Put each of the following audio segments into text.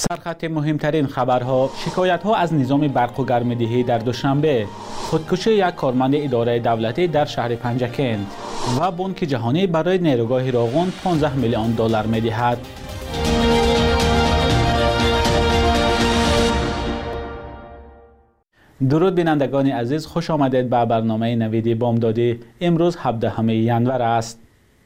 سرخط مهمترین خبرها: شکایت‌ها از نظام برق و گرم‌دهی در دوشنبه، خودکشی یک کارمند اداره دولتی در شهر پنجکند و بانک جهانی برای نیروگاه راغون 15 میلیون دلار می‌دهد. درود بینندگان عزیز، خوش آمدید به برنامه نوید بامدادی. امروز 17 ژانویه است.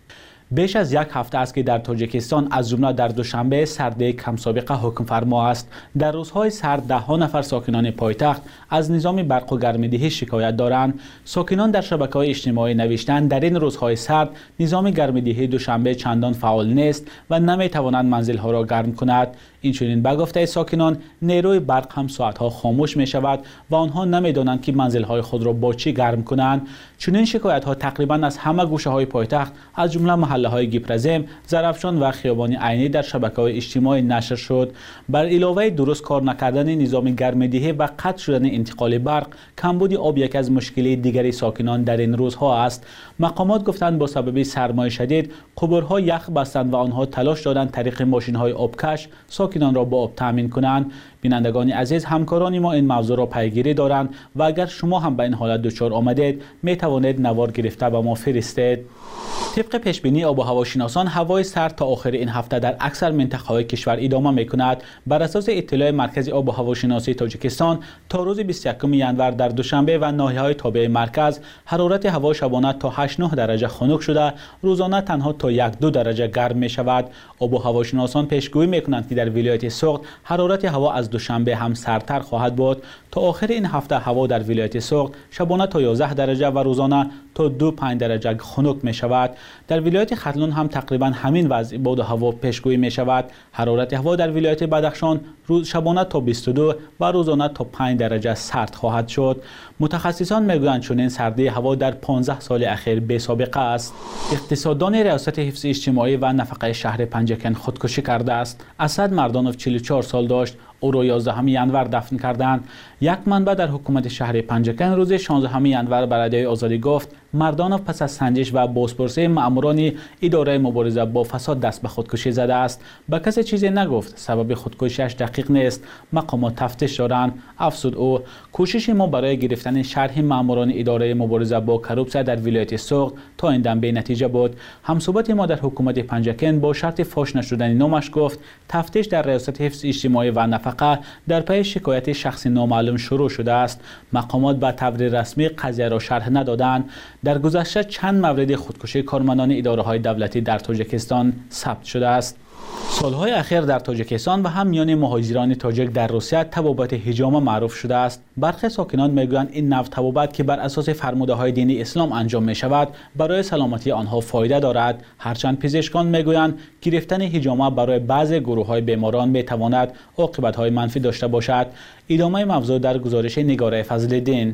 بیش از یک هفته است که در تاجیکستان از جمله در دوشنبه سردی کم سابقه حکم فرما است. در روزهای سرد ده ها نفر ساکنان پایتخت از نظام برق و گرم‌دهی شکایت دارند. ساکنان در شبکه‌های اجتماعی نوشتند در این روزهای سرد نظام گرم‌دهی دوشنبه چندان فعال نیست و نمی‌تواند منزل‌ها را گرم کند. اینچنین به گفته ساکنان نیروی برق هم ساعت‌ها خاموش می‌شود و آنها نمی‌دانند که منزل‌های خود را با چی گرم کنند. چنین شکایت‌ها تقریباً از همه گوشه‌های پایتخت از جمله محله‌های گیپرزیم، زرافشان و خیابان عینی در شبکه‌های اجتماعی نشر شد. بر علاوه درست کار نکردن نظام گرم‌دهی و قطع شدن انتقال برق، کمبود آب یک از مشکلی دیگری ساکنان در این روزها است. مقامات گفتند با سبب سرمای شدید قبرها یخ بستند و آنها تلاش دادند طریق ماشین‌های آبکش ساکنان را با آب تامین کنند. بینندگان عزیز، همکاران ما این موضوع را پیگیری دارند و اگر شما هم به این حالت دچار آمدید می توانید نوار گرفته به ما فرستید. طبق پیشبینی آب و هواشناسان، هوای سرد تا آخر این هفته در اکثر منطقه‌های کشور ادامه می‌کند. بر اساس اطلاع مرکز آب و هواشناسی تاجیکستان، تا روز 21 ژانویه در دوشنبه و ناحیه‌های تابع مرکز حرارت هوا شبانه تا 8-9 درجه خنک شده، روزانه تنها تا 1-2 درجه گرم می‌شود. آب و هواشناسان پیشگویی می‌کنند که در ولایت سوغد حرارت هوا از دوشنبه هم سردتر خواهد بود. تا آخر این هفته هوا در ولایت سوغد شبانه تا 11 درجه و روزانه تا 2-5 درجه خنک می‌شود. در ولایت ختلون هم تقریبا همین وضع باد هوا پیشگویی می شود. حرارت هوا در ولایت بدخشان روز شبانه تا 22 و روزانه تا 5 درجه سرد خواهد شد. متخصصان میگویند چنین سردی هوا در 15 سال اخیر بی سابقه است. اقتصاددان ریاست حفظ اجتماعی و نفقه شهر پنجکند خودکشی کرده است. اسد مردانوف 44 سال داشت. او را 11 ژانویه دفن کردند. یک منبع در حکومت شهر پنجکند روز 16 ژانویه به رادیوی آزادی گفت مردانوف پس از سنجش و بازپرسی ماموران اداره مبارزه با فساد دست به خودکشی زده است. به کسی چیزی نگفت. سبب خودکشیش دقیق نیست. مقامات تفتیش دارند. افزود او. کوشش ما برای گرفتن شرح ماموران اداره مبارزه با کروپسیون در ولایت سوغد تا این دم بی نتیجه بود. همصحبت ما در حکومت پنجکند با شرط فاش نشدن نامش گفت تفتیش در ریاست حفظ اجتماعی و نفقه در پی شکایت شخص نامعلوم شروع شده است. مقامات به طور رسمی قضیه را شرح ندادند. در گذشته چند مورد خودکشی کارمندان اداره‌های دولتی در تاجیکستان ثبت شده است. سالهای اخیر در تاجیکستان و هم میان مهاجران تاجیک در روسیه تبابت حجامه معروف شده است. برخی ساکنان میگویند این نوع تبابت که بر اساس فرموده‌های دینی اسلام انجام می شود برای سلامتی آنها فایده دارد. هرچند پزشکان میگویند گرفتن حجامه برای بعضی گروه‌های بیماران می تواند عاقبت‌های منفی داشته باشد. ادامه موضوع در گزارش نگاره فضل‌الدین.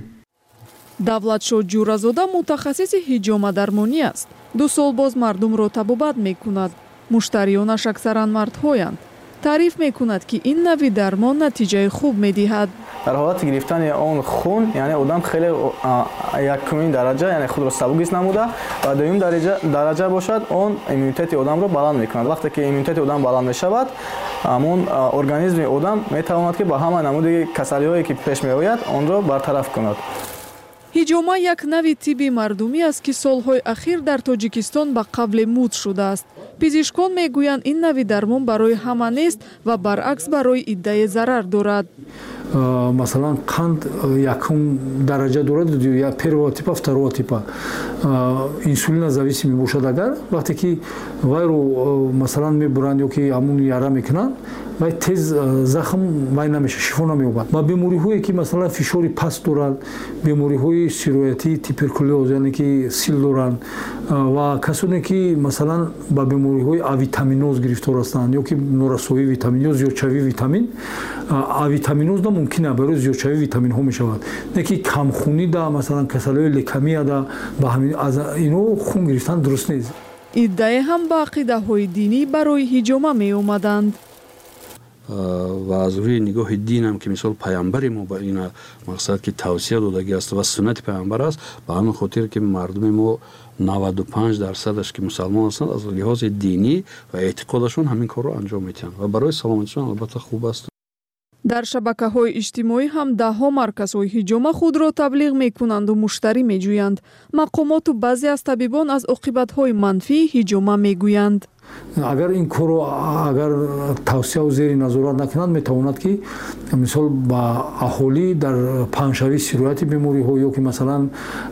давлатшоҳ ҷуразода мутахассиси ҳиҷомадармонӣ аст. 2 сол боз мардумро табобат мекунад. муштарионаш аксаран мардҳоянд. таъриф мекунад ки ин нави дармон натиҷаи хуб медиҳад. дар ҳолати гирифтани он хун, яъне одам хеле якумин дараҷа, яъне худро сабук ҳис намуда ва дуюм дараҷа бошад, он иммунитети одамро баланд мекунад. вақте ки иммунитети одам баланд мешавад, ҳамон организми одам метавонад ки ба ҳама намуди касалиҳое ки пеш меояд онро бартараф кунад. ҳиҷома як нави тибби мардумӣ аст ки солҳои ахир дар тоҷикистон ба қабле муд шудааст. пизишкон мегӯянд ин нави дармон барои ҳама нест ва баръакс барои иддае зарар дорад. масалан қанд якум дараҷа дорад, первого типа, второго типа инсулина зависимӣ бошад. агар вақте ки вайро масалан мебуранд ё ки ҳамун яра мекунанд, вай тез захм вай намеша, шифо намеёбад. ба бемориҳое ки масалан фишори паст доранд, бемориҳои сироятии туберкулёз, яъне ки сил доранд ва касоне ки масалан ба бемориҳои авитаминоз гирифтор ҳастанд ё ки норасоии витамин ё зиёдшавии витамин. авитаминоз да мумкин аст барои зиёдшавии витаминҳо мешавад. не ки камхунӣ да масалан касалиҳои лекамия да ба ҳамин аз ино хун гирифтан дуруст нест. иддае ҳам ба ақидаҳои динӣ барои ҳиҷома меомаданд. و از روی نگاه دین هم که مثال پیامبر ما با این مقصد که توصیه دادگی است و سنت پیامبر است، به همین خاطر که مردم ما 95% که مسلمان هستند از لحاظ دینی و اعتقادشون همین کار رو انجام میدن و برای سلامتیشون البته خوب است. дар шабакаҳои иҷтимоӣ ҳам даҳҳо марказҳои ҳиҷома худро таблиғ мекунанду муштарӣ меҷӯянд. мақомоту баъзе аз табибон аз оқибатҳои манфии ҳиҷома мегӯянд. агар ин корро агар тавсияу зери назорат накунад, метавонад ки мисол ба аҳолӣ дар паҳншавии сирояти бемориҳо ё ки масалан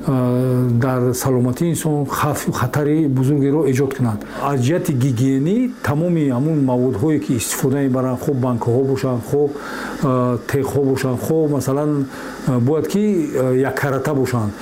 дар саломатии инсон хатари бузургеро эҷод кунад. аз ҷиҳати гигиенӣ тамоми ҳамун маводҳое ки истифода мебаранд, хоб банкаҳо бошанд, хоб теғҳо бошанд, хоб масалан бояд ки яккаратта бошанд.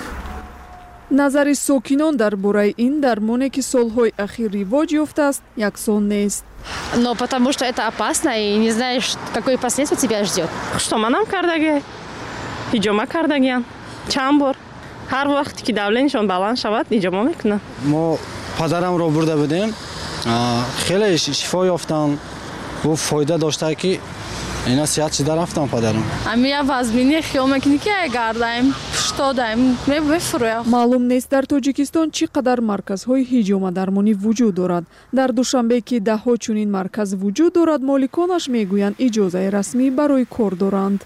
назари сокинон дар бораи ин дармоне ки солҳои ахир ривоҷ ёфтааст яксон нест. Но потому что это опасно и не знаешь, какое последствие тебя ждет. Что манам кардаги? Ҳиҷома кардагиян. Чанд бор. Ҳар вақте ки давленишон баланд шавад, ҳиҷома мекунанд. мо падарамро бурда будем. хеле шифо ёфтан. бу фоида дошта ки اینا سیاد چی دارم فتام پدرم. امی وزمینی خیومکنیکی گردایم شتادیم میفرویم. معلوم نیست در تاجیکستان چقدر مرکزهای هیجوما درمانی وجود دارد. در دوشنبه که دهها چنین مرکز وجود دارد، مالکانش میگویند اجازه رسمی برای کار دارند.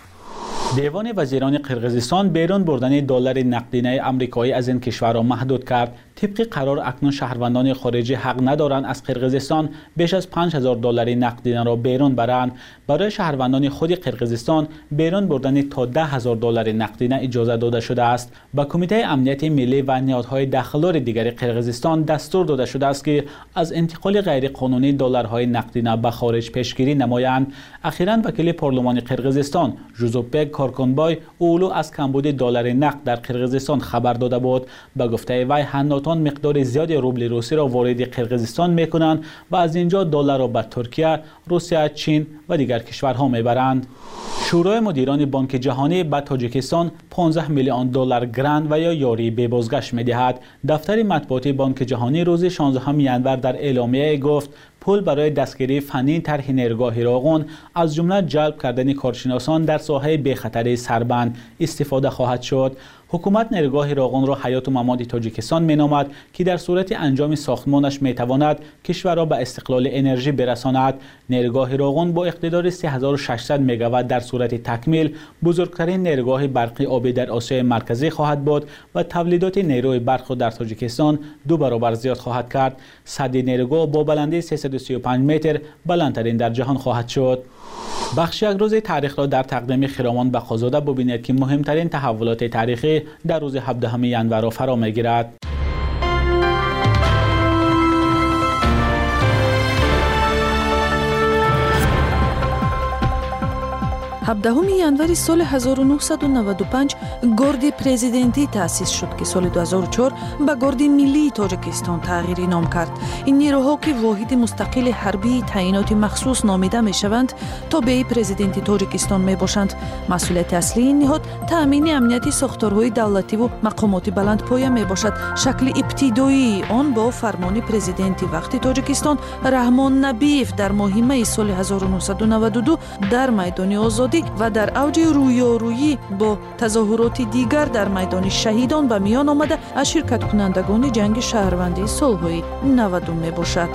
دیوان وزیران قرقیزستان بیرون بردن دلار نقدینه آمریکایی از این کشور را محدود کرد. طبق قرار اکنون شهروندان خارجی حق ندارند از قرقیزستان بیش از 5000 دلار نقدینه را بیرون برند. برای شهروندان خود قرقیزستان بیرون بردن تا 10000 دلار نقدینه اجازه داده شده است. با کمیته امنیت ملی و نهادهای داخلار دیگر قرقیزستان دستور داده شده است که از انتقال غیر قانونی دلارهای نقدینه به خارج پیشگیری نمایند. اخیراً وکیل پارلمان قرقیزستان ژوزوپک کارکنبای اولو از کمبود دلار نقد در قرقیزستان خبر داده بود. به گفته وی هنوتان مقدار زیادی روبل روسی را وارد قرقیزستان میکنند و از اینجا دلار را به ترکیه، روسیه، چین و دیگر کشورها میبرند. شورای مدیران بانک جهانی به تاجیکستان 15 میلیون دلار گرانت و یا یاری به بازگشت میدهد. دفتر مطبوعاتی بانک جهانی روز 16 ینور در اعلامیه گفت پول برای دستگیری فنی طرح نرگاه راغون از جمله جلب کردن کارشناسان در ساحه بی‌خطری سربند استفاده خواهد شد. حکومت نرگاه راغون را حیات و ممات تاجیکستان مینامد که در صورت انجام ساختمانش میتواند کشور را به استقلال انرژی برساند. نرگاه راغون با اقتدار 3600 مگاوات در صورت تکمیل بزرگترین نرگاه برقی آبی در آسیای مرکزی خواهد بود و تولیدات نیروی برق در تاجیکستان 2 برابر زیاد خواهد کرد. سد نرگاه با بلندی 335 متر بلندترین در جهان خواهد شد. بخش یک روز تاریخ را در تقدیم خرامان بخازاده ببینید که مهمترین تحولات تاریخی در روز 17 ینور را فرا میگیرد. 17 январи соли 1995 горди президентӣ таъсис шуд ки соли 2004 ба горди миллии тоҷикистон тағйири ном кард. ин нерӯҳо ки воҳиди мустақили ҳарбии таъиноти махсус номида мешаванд тобеи президенти тоҷикистон мебошанд. масъулияти аслии ин ниҳод таъмини амнияти сохторҳои давлативу мақомоти баландпоя мебошад. шакли ибтидоии он бо фармони президенти вақти тоҷикистон раҳмон набиев дар моҳи майи соли 1992 дар майдони озодӣ و در اوج رویارویی با تظاهرات دیگر در میدان شهیدان به میان آمده از شرکت کنندگان جنگ شهروندی صلح‌های 90 می باشد.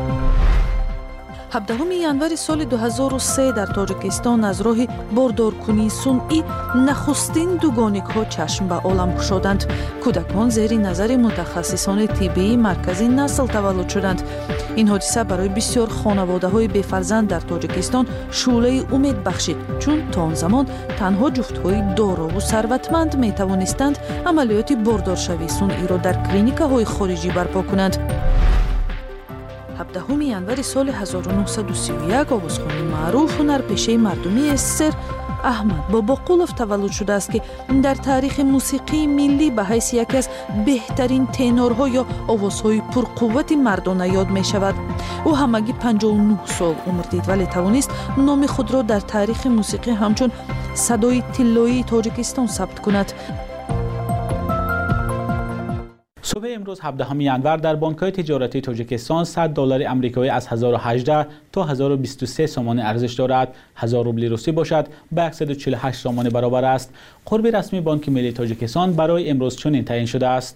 17 январи соли 2003 дар тоҷикистон аз роҳи бордоркунии сунъӣ нахустин дугоникҳо чашм ба олам кушоданд. кӯдакон зери назари мутахассисони тиббии маркази насл таваллуд шуданд. ин ҳодиса барои бисёр хонаводаҳои бефарзанд дар тоҷикистон шӯълаи умед бахшид, чун то он замон танҳо ҷуфтҳои дорову сарватманд метавонистанд амалиёти бордоршавии сунъиро дар клиникаҳои хориҷӣ барпо кунанд. 17 январи соли 1931 овозхони маъруф ҳунарпешаи мардумии СССР аҳмад бобоқулов таваллуд шудааст ки дар таърихи мусиқии миллӣ ба ҳайси яке аз беҳтарин тенорҳо ё овозҳои пурқуввати мардона ёд мешавад. ӯ ҳамагӣ 59 сол умр дид, вале тавонист номи худро дар таърихи мусиқӣ ҳамчун садои тиллоии тоҷикистон сабт кунад. صبح امروز 17 ینور در بانک‌های تجارتی تاجیکستان $100 آمریکایی از 1018 تا 1023 سومان ارزش دارد. 1000 روبل روسی باشد به 148 سومان برابر است. قرب رسمی بانک ملی تاجیکستان برای امروز چنین تعیین شده است.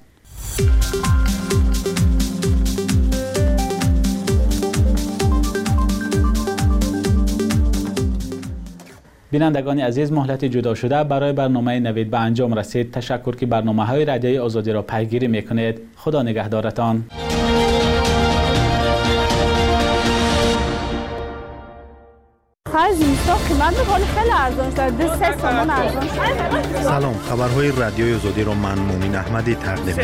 بینندگان عزیز، مهلت جدا شده برای برنامه نوید به انجام رسید. تشکر که برنامه‌های رادیوی آزادی را پیگیری می‌کنید. خدا نگهدارتان. سلام، خبرهای رادیوی آزادی را من مومن احمدی تقدیم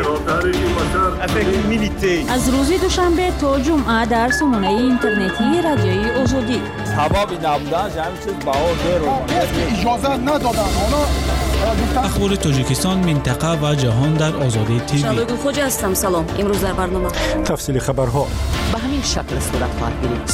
می‌کنم. از روز دوشنبه تا جمعه در سامانه اینترنتی رادیوی آزادی. تمام نبودن همین چیز اجازه ندادن. اخبار تاجیکستان، منطقه و جهان در آزادی تیوی. شالوی خوج هستم. سلام. امروز در برنامه تفصیل خبرها به همین شکل صورت خواهد گرفت.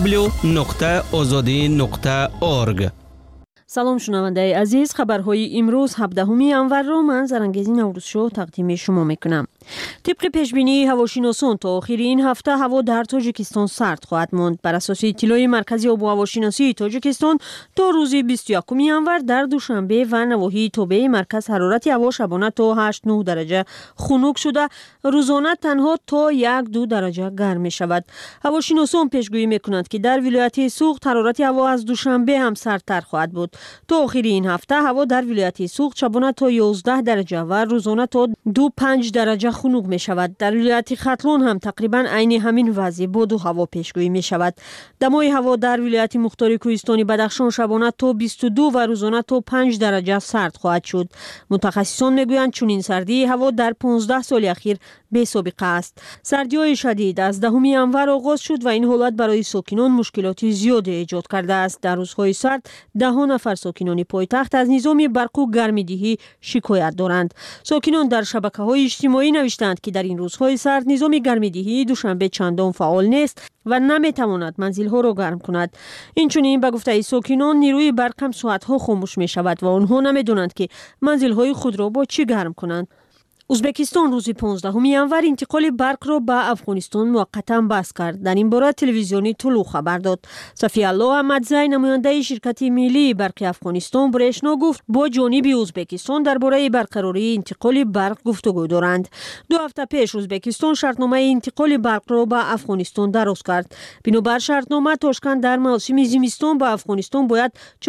www.azadi.org. سلام شنونده عزیز، خبرهای امروز 17 ینور را من زرنگزی نوروزشو تقدیم شما میکنم. طبق پیشبینی هواشناسان تا آخر این هفته هوا در تاجیکستان سرد خواهد ماند. بر اساس اطلاع مرکزی آب و هواشناسی تاجیکستان تا روز 21 ینور در دوشنبه و نواحی توبه مرکز حرارت هوا شبانه تا 8-9 درجه خنک شده، روزانه تنها تا 1-2 درجه گرم می شود. هواشناسان پیشگویی میکنند که در ولایت سوخت حرارت هوا از دوشنبه هم سردتر خواهد بود. تا آخر این هفته هوا در ولایت سوخت شبانه تا 11 درجه و روزانه تا 2-5 درجه خنک می شود. در ولایت ختلون هم تقریبا عین همین وضع باد و هوا پیشگویی می شود. دمای هوا در ولایت مختار کوهستانی بدخشان شبانه تا 22 و روزانه تا 5 درجه سرد خواهد شد. متخصصان میگویند چنین سردی هوا در 15 سال اخیر بی سابقه است. سردی‌های شدید از 10 ینور آغاز شد و این حالت برای ساکنان مشکلات زیادی ایجاد کرده است. در روزهای سرد 10 نفر ساکنان پایتخت از نظام برق و گرم‌دهی شکایت دارند. ساکنان در شبکه‌های اجتماعی نوشتند که در این روزهای سرد نظام گرم‌دهی دوشنبه چندان فعال نیست و نمیتواند منزل‌ها را گرم کند. اینچنین به گفته ساکنان نیروی برق هم ساعت‌ها خاموش می‌شود و آنها نمی‌دانند که منزل‌های خود را با چی گرم کنند. ازبکستان روز 15 ینور انتقال برق را به افغانستان موقتا بس کرد. در این باره تلویزیونی طلوع خبر داد. صفی الله احمدزی نماینده شرکت ملی برق افغانستان برشنا گفت با جانب ازبکستان درباره برقراری انتقال برق گفتگو دارند. 2 هفته پیش ازبکستان شرطنامه انتقال برق را به افغانستان دراز کرد. بنابر شرطنامه تاشکند در موسم زمستان به افغانستان باید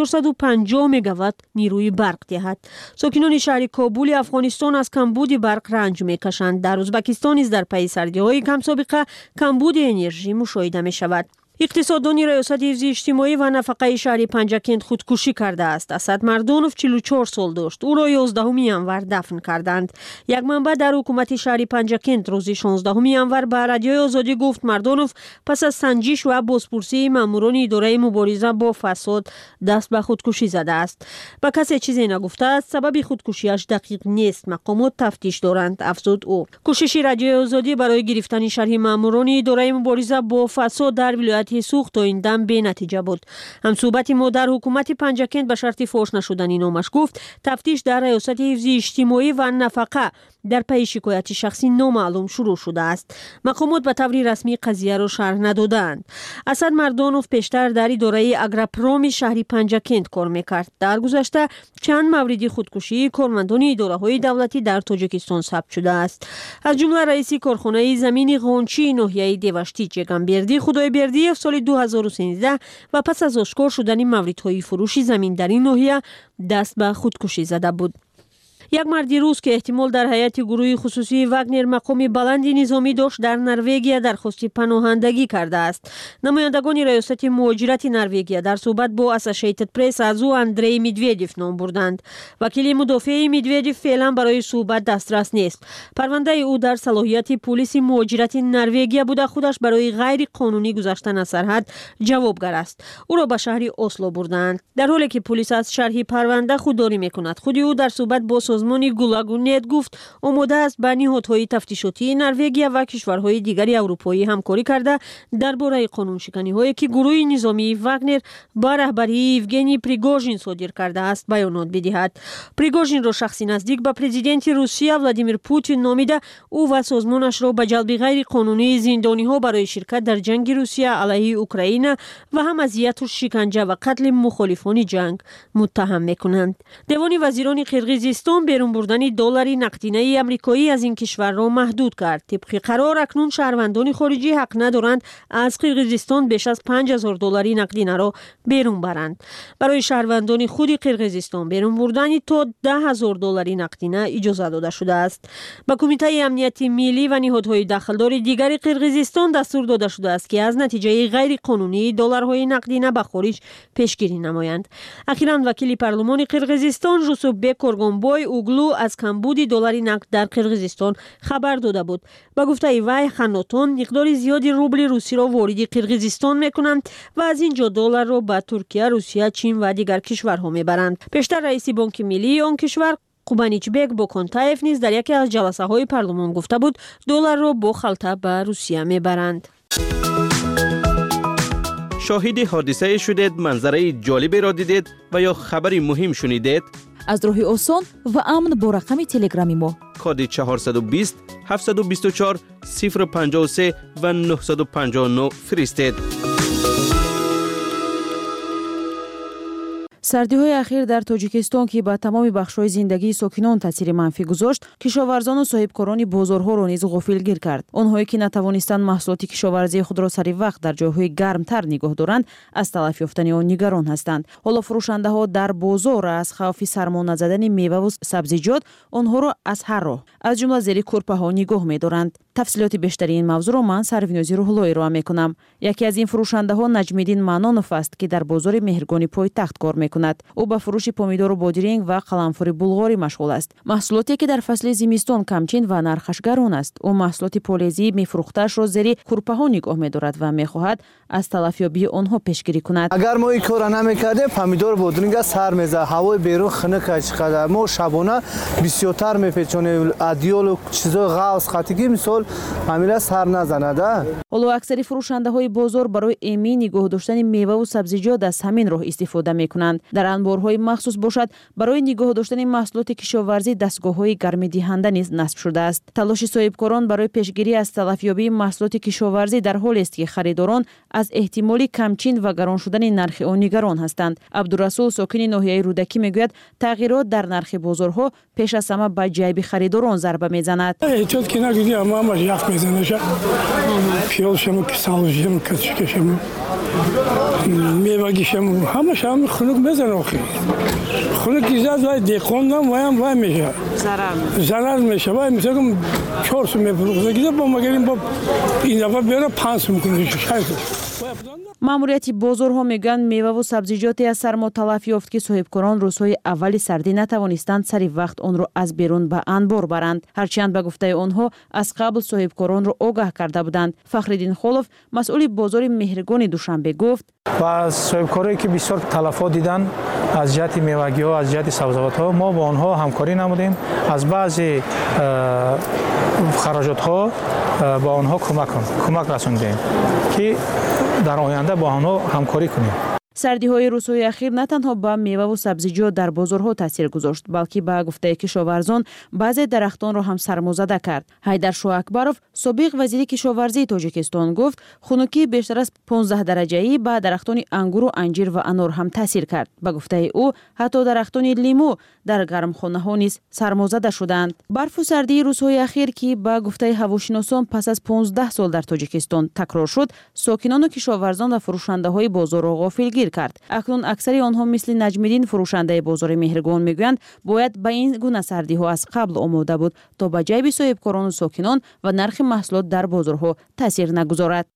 450 مگاوات نیروی برق دهد. ساکنان شهر کابل افغانستان از کمبود برق رنج میکشند. در ازبکستان نیز در پی سردی‌های کم سابقه کمبود انرژی مشاهده می شود. اقتصاددان ریاست حفظ اجتماعی و نفقه شهر پنجکند خودکشی کرده است. اسد مردانوف 44 سال داشت. او را 11 ینور دفن کردند. یک منبع در حکومت شهر پنجکند روز 16 ینور به رادیوی آزادی گفت مردانوف پس از سنجش و بازپرسی ماموران اداره مبارزه با فساد دست به خودکشی زده است. به کسی چیزی نگفته است. سبب خودکشیش دقیق نیست. مقامات تفتیش دارند، افزود او. کوشش رادیوی آزادی برای گرفتن شرح ماموران اداره مبارزه با فساد در ولایت سوخت تا این دم به نتیجه بود. همصحبت ما در حکومت پنجکند به شرط فاش نشدنی نامش گفت تفتیش در ریاست حفظ اجتماعی و نفقه در پی شکایت شخصی نامعلوم شروع شده است. مقامات به طور رسمی قضیه را شرح ندادند. اسد مردانوف پیشتر در اداره اگرپروم شهر پنجکند کار میکرد. در گذشته چند مورد خودکشی کارمندان اداره‌های دولتی در تاجیکستان ثبت شده است. از جمله رئیس کارخانه زمین قونچی ناحیه دیوشتی جگنبردی خدایبردی سال 2013 و پس از آشکار شدن موردهای فروش زمین در این ناحیه دست به خودکشی زده بود. یک مرد روس که احتمال در هیئت گروه خصوصی واگنر مقام بلندی نظامی داشت در نروژ درخواست پناهندگی کرده است. نمایندگان ریاست مهاجرت نروژ در صحبت با اسوسییتد پرس از او اندری میدویدیف نام بردند. وکیل مدافع میدویدیف فعلا برای صحبت دسترس نیست. پرونده او در صلاحیت پلیس مهاجرت نروژ بوده خودش برای غیر قانونی گذشتن از سرحد جوابگر است. او را به شهر اسلو بردند. در حالی که پلیس از شرح پرونده خودداری میکند. خود او در صحبت با سازمان گولاگونت گفت آماده است با نهادهای تفتیشاتی نروژ و کشورهای دیگری اروپایی همکاری کرده درباره قانونشکنی‌هایی که گروه نظامی واگنر با رهبری یوگنی پریگوژین صادر کرده است بیانات بدهد. پریگوژین را شخصی نزدیک به پرزیدنت روسیه ولادیمیر پوتین نامیده او و سازمانش را به جلب غیر قانونی زندانی‌ها برای شرکت در جنگ روسیه علیه اوکراین و هم اذیت و شکنجه و قتل مخالفان جنگ متهم می‌کنند. دیوان وزیران قرقیزستان بیرون بردن دلار نقدینه آمریکایی از این کشور را محدود کرد. طبق قرار اکنون شهروندان خارجی حق ندارند از قرقیزستان بیش از $5000 نقدینه را بیرون برند. برای شهروندان خود قرقیزستان بیرون بردن تا $10,000 نقدینه اجازه داده شده است. با کمیته امنیتی ملی و نهادهای دخلدار دیگر قرقیزستان دستور داده شده است که از نتیجه غیر قانونی دلارهای نقدینه به خارج پیشگیری نمایند. اخیراً وکیل پارلمان قرقیزستان جوسوبک کورگونبوی اوگلو از کمبود دلار نقد در قرقیزستان خبر داده بود. با گفته وی خناتان مقدار زیادی روبل روسی را وارد قرقیزستان میکنند و از اینجا دلار را به ترکیه، روسیه، چین و دیگر کشورها میبرند. پیشتر رئیس بانک ملی آن کشور قوبانیچبک بوکنتایف نیز در یکی از جلسه های پارلمان گفته بود دلار را با خلطه به روسیه میبرند. شاهد حادثه شدید، منظره جالبی را دیدید و یا خبری مهم شنیدید؟ از راه آسان و امن با رقم تلگرامی ما کد 420 724 053 و 959 فرستید. سردی‌های اخیر در تاجیکستان که با تمام بخش‌های زندگی ساکنان تاثیر منفی گذاشت، کشاورزان و صاحبکاران بازارها را نیز غافلگیر کرد. آنهایی که نتوانستند محصولات کشاورزی خود را سری وقت در جاهای گرمتر نگاه دارند، از تلف یافتن آن نگران هستند. حالا فروشنده‌ها در بازار از خوف سرما نزدن میوه و سبزیجات آنها را از هر راه، از جمله زیر کورپه‌ها نگاه می‌دارند. تفصیلات بیشتری این موضوع را من سروینازی روح‌الله ارائه می‌کنم. یکی از این فروشنده‌ها نجمیدین منانوف است که در بازار مهرگانی پایتخت کار می‌کند. او با فروش پومیدور و بادرینگ و قلمفور بلغاری مشغول است. محصولاتی که در فصل زمستان کمچین و نرخش گران است. او محصولات پولیزی می‌فروخته‌اش را زیر کورپه‌ها نگاه می‌دارد و می‌خواهد از تلفیابی آنها پیشگیری کند. اگر ما این کار نمی‌کردیم پومیدور بادرینگ سر می‌زد، هوای بیرون خنک چقدر ما شبانه بسیارتر می‌پیچونیم، ادیال و چیزا غاز خاطیگی مثال فامیلا سر نزنه. حالا اکثر فروشنده‌های بازار برای ایمی نگاه داشتن میوه و سبزیجات از همین راه استفاده می‌کنند. در انبارهای مخصوص باشد برای نگاه داشتن محصولات کشاورزی دستگاه‌های گرمی دهنده نیز نصب شده است. تلاش صاحبکاران برای پیشگیری از تلفیابی محصولات کشاورزی در حالی است که خریداران از احتمال کمچین و گران شدن نرخ آن نگران هستند. عبدالرسول ساکن ناحیه رودکی میگوید تغییرات در نرخ بازارها پیش از همه به جیب خریداران ضربه میزند. یخ میزنه پیالشم کسالشم کچکشم میوه‌گیشم همش هم خنک میزنه آخه خنک زیاد وای دیکوندم وای میشه ضرر میشه وای مثلا 400 میفروشه دیگه با مگریم با این دفعه بیاره 500 میکنه شاید. ماموریت بازارها میگن میوه و سبزیجاتی از سرما تلف یافت که صاحبکاران روزهای اول سردی نتوانستند سری وقت آن را از بیرون به انبار برند. هرچند به گفته آنها از قبل صاحبکاران را آگاه کرده بودند. فخرالدین خولوف مسئول بازار مهرگان دوشنبه گفت و از صاحبکارایی که بسیار تلفات دیدن از جهت میوگی ها، از جهت سبزیجات ها، ما با آنها همکاری نمودیم. از بعضی خراجات ها با آنها کمک رسوندیم که در آینده با آنها همکاری کنیم. سردی‌های روزهای اخیر نه تنها به میوه و سبزیجات در بازارها تاثیر گذاشت، بلکه به گفته کشاورزان بعضی درختان را هم سرمازده کرد. حیدر شاه اکبروف سابق وزیر کشاورزی تاجیکستان گفت خنکی بیشتر از 15 درجه‌ای به درختان انگور و انجیر و انار هم تاثیر کرد. به گفته او حتی درختان لیمو در گرمخانه‌ها نیز سرمازده شدند. برف و سردی روزهای اخیر که به گفته هواشناسان پس از 15 سال در تاجیکستان تکرار شد، ساکنان و کشاورزان و فروشنده‌های بازار را غافلگیر کرد. اکنون اکثر آنها مثل نجمیدین فروشنده بازار مهرگان میگویند باید به این گونه سردی‌ها از قبل آماده بود تا به جیب صاحبکاران و ساکنان و نرخ محصولات در بازارها تاثیر نگذارد.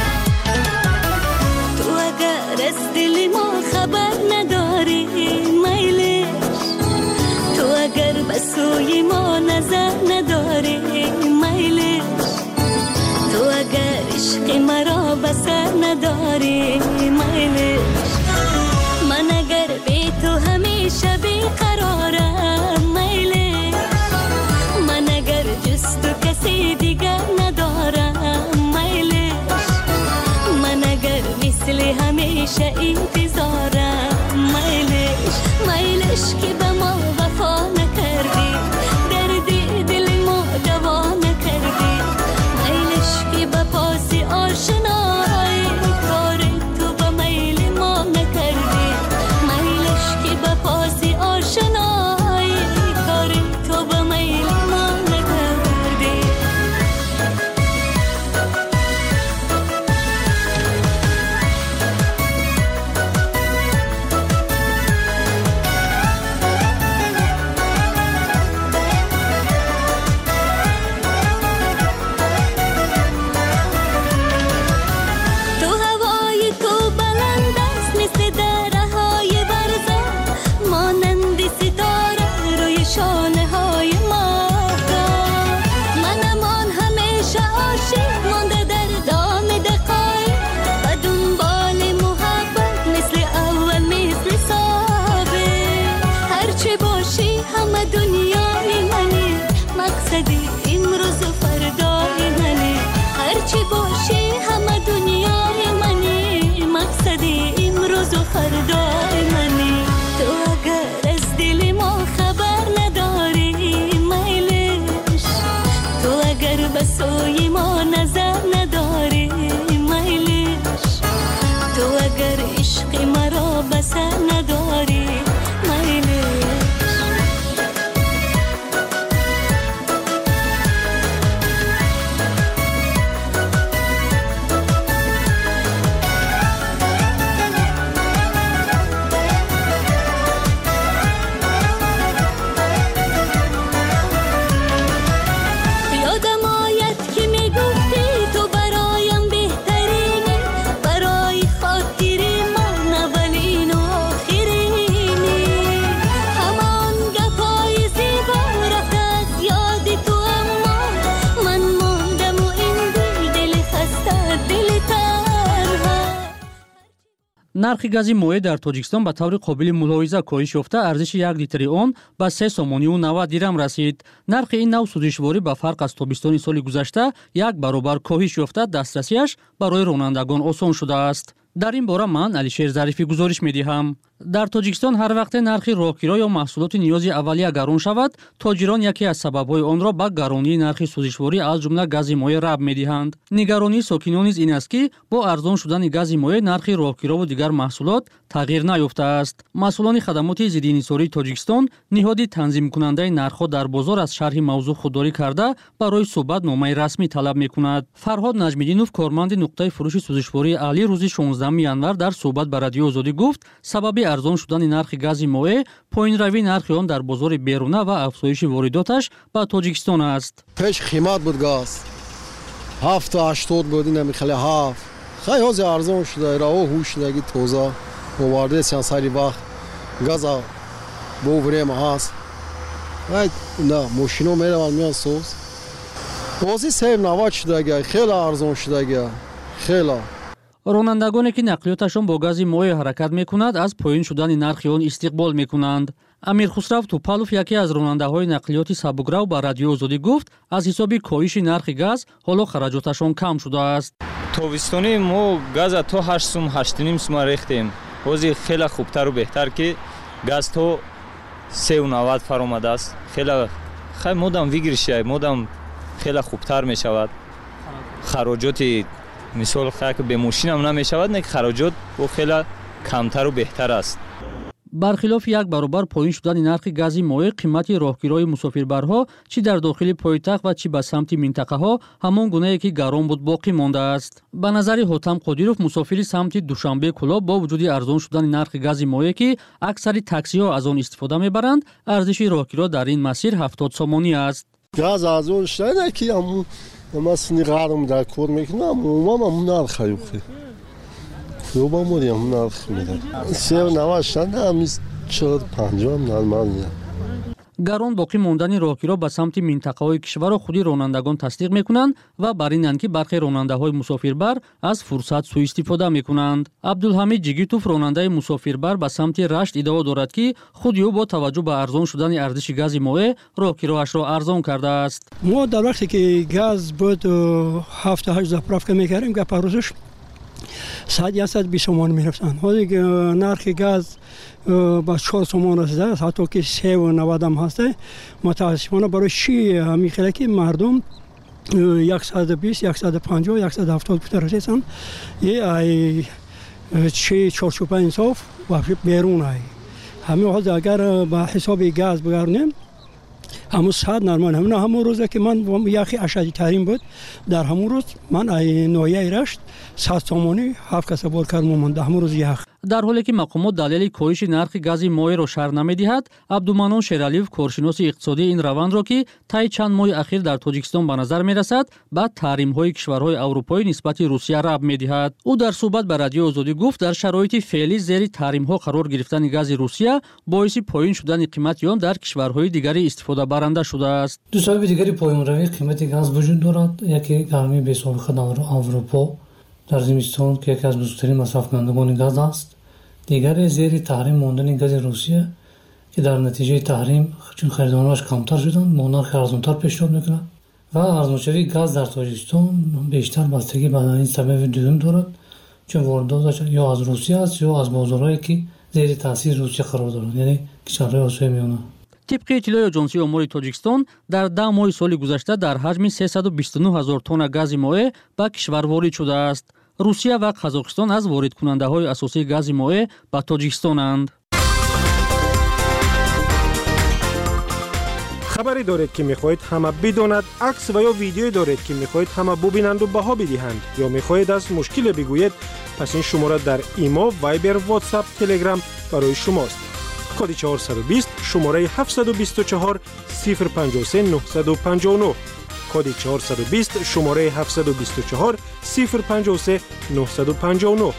تو اگر از دل ما خبر نداری میلش، تو اگر به سوی ما نظر نداری میلش، تو اگر عشق مرا بسر نداری میلش، من اگر بی تو همیشه بیقرارم میلش، нархи гази моеъ дар Тоҷикистон ба таври қобили мулоҳиза коҳиш ёфта, арзиши 1 литри он ба 3 сомонию 90 дирам расид. Нархи ин нав сӯзишворӣ ба фарқ аз тобистони соли гузашта 1 баробар коҳиш ёфта, дастрасиаш барои ронандагон осон шудааст. дар ин бора ман Алишер Зарифӣ гузориш медиҳам. дар Тоҷикистон ҳар вақте нархи роҳгиро ё маҳсулоти ниёзи аввалия гарон шавад, тоҷирон яке аз сабабҳои онро ба гаронии нархи сӯзишворӣ аз ҷумла гази моеъ рабт медиҳанд. нигаронии сокинон низ ин аст ки бо арзон шудани гази моеъ нархи роҳгирову дигар маҳсулот тағйир наёфтааст. масъулони хадамоти зиддинисории Тоҷикистон ниҳоди танзимкунандаи нархҳо дар бозор аз шарҳи мавзӯъ худдорӣ карда барои суҳбат номаи расмӣ талаб мекунад. Фарҳод Наҷмиддинов, корманди нуқтаи фурӯши сӯзишвории аҳлӣ, рӯзи 16 январ дар суҳбат ба Радиои Озодӣ гуфт, сабаби арзон шудани нархи гази моеъ поинравии нархи он дар бозори беруна ва афзоиши воридоташ ба Тоҷикистон аст. пеш қимат буд газ 7-80 буд, ина михали 7. хай ҳозир арзон шуда, раҳо ҳуш шудаги тоза овардесян сари вақт газа бо врема ҳаст. ай на мошино мераванд меян соз ҳозир 7-90 шудагия, хеле арзон шудагия, хеле. ронандагоне ки нақлиёташон бо гази моеъ ҳаракат мекунад, аз поин шудани нархи он истиқбол мекунанд. Амирхусрав Тупалов, яке аз ронандаҳои нақлиёти сабукрав, ба Радиои Озодӣ гуфт, аз ҳисоби коҳиши нархи газ ҳоло хараҷоташон кам шудааст. тобистони мо газа то 8 сум 8.5 сум рехтем. ҳозир хеле хубтару беҳтар ки газ то 3.90 фаромадааст. хеле хай модам вигиришай, модам хеле хубтар мешавад. хароҷоти мисол хай ки бе мошинам намешавад, не хароҷот бо хеле камтару беҳтар аст. бархилофи 1 баробар поин шудани нархи гази моеъ, қимати роҳгирои мусофирбарҳо чӣ дар дохили пойтахт ва чӣ ба самти минтақаҳо ҳамон гунае ки гарон буд боқӣ мондааст. ба назари Ҳотам Қодиров, мусофири самти Душанбе Кӯлоб, бо вуҷуди арзон шудани нархи гази моеъ ки аксари таксиҳо аз он истифода мебаранд, арзиши роҳгиро дар ин масир 70 сомонӣ аст. газ арзон шуда ки ама сини ғарм дар кор мекунам, умам ам нарх юхи ёба модиам нарх медад 7.90 шуда амис 4.50 нормалия. гарон боқӣ мондани роҳгиро ба самти минтақаҳои кишварро худи ронандагон тасдиқ мекунанд ва бар инанд ки бархе ронандаҳои мусофирбар аз фурсат сӯистифода мекунанд. Абдулҳамид Ҷигитов, ронандаи мусофирбар, ба самти Рашт иддао дорад ки худи ӯ бо таваҷҷӯҳ ба арзон шудани арзиши гази моеъ роҳгироашро арзон кардааст. мо дар вақте ки газ буд 7-8 заправка мекардем, гапарӯзиш 100-120 сомон мерафтанд. ҳозир нархи газ ба 4 сомон расидааст, ҳатто ки 3.90 ҳаст. мутаассифона барои чӣ мехеле ки мардум 120, 150, 170 бутар расиданд. чӣ чорчӯпа инсоф вообще берун ай. ҳамин ҳозир агар ба ҳисоби газ бигарнем ҳамун 100 нормал. ҳамун рӯзе ки ман яхи ашадитарин буд, дар ҳамун рӯз ман ноҳияи Рашт 100 сомонӣ 7 каса бор кардам монда ҳамун рӯз ях. дар ҳоле ки мақомот далели коҳиши нархи гази моеъро шарҳ намедиҳад, Абдуманон Шералиев, коршиноси иқтисодии ин равандро ки таи чанд моҳи ахир дар Тоҷикистон ба назар мерасад, ба таҳримҳои кишварҳои аврупоӣ нисбати Русия рабт медиҳад. ӯ дар суҳбат ба Радиои Озодӣ гуфт, дар шароити феълӣ зери таҳримҳо қарор гирифтани гази Русия боиси поин шудани қимати он дар кишварҳои дигари истифодабаранда шудааст. ду сабаби дигари поинравии қимати газ вуҷуд дорад. яке гармии бесобиқа дар Аврупо дар зимистон ки яке аз бузургтарин масрафкунандагони газ аст. дигаре зери таҳрим мондани гази Русия ки дар натиҷаи таҳрим чун харидонош камтар шуданд, мо нархи арзонтар пешниҳод мекунад ва арзоншавии газ дар Тоҷикистон бештар бастагӣ ба ин сабаби дуюм дорад, чун воридоташ ё аз Русия аст ё аз бозорҳое ки зери таъсири Русия қарор доранд, яъне кишварҳои Осиёи Миёна. тибқи иттилои Оҷонсии омори Тоҷикистон, дар 10 моҳи соли гузашта дар ҳаҷми 329 000 тонна гази моеъ ба кишвар ворид шудааст. Русия ва Қазоқистон аз воридкунандаҳои асосии гази моеъ ба Тоҷикистонанд. хабаре доред ки мехоҳед ҳама бидонад, акс ва ё видеое доред ки мехоҳед ҳама бубинанду баҳо бидиҳанд ё мехоҳед аз мушкиле бигӯед, пас ин шумора дар имо, вайбер, вотсап, телеграм барои шумост. коди 420 шумораи 724 053 959, коди 420 шумораи 724 053 959.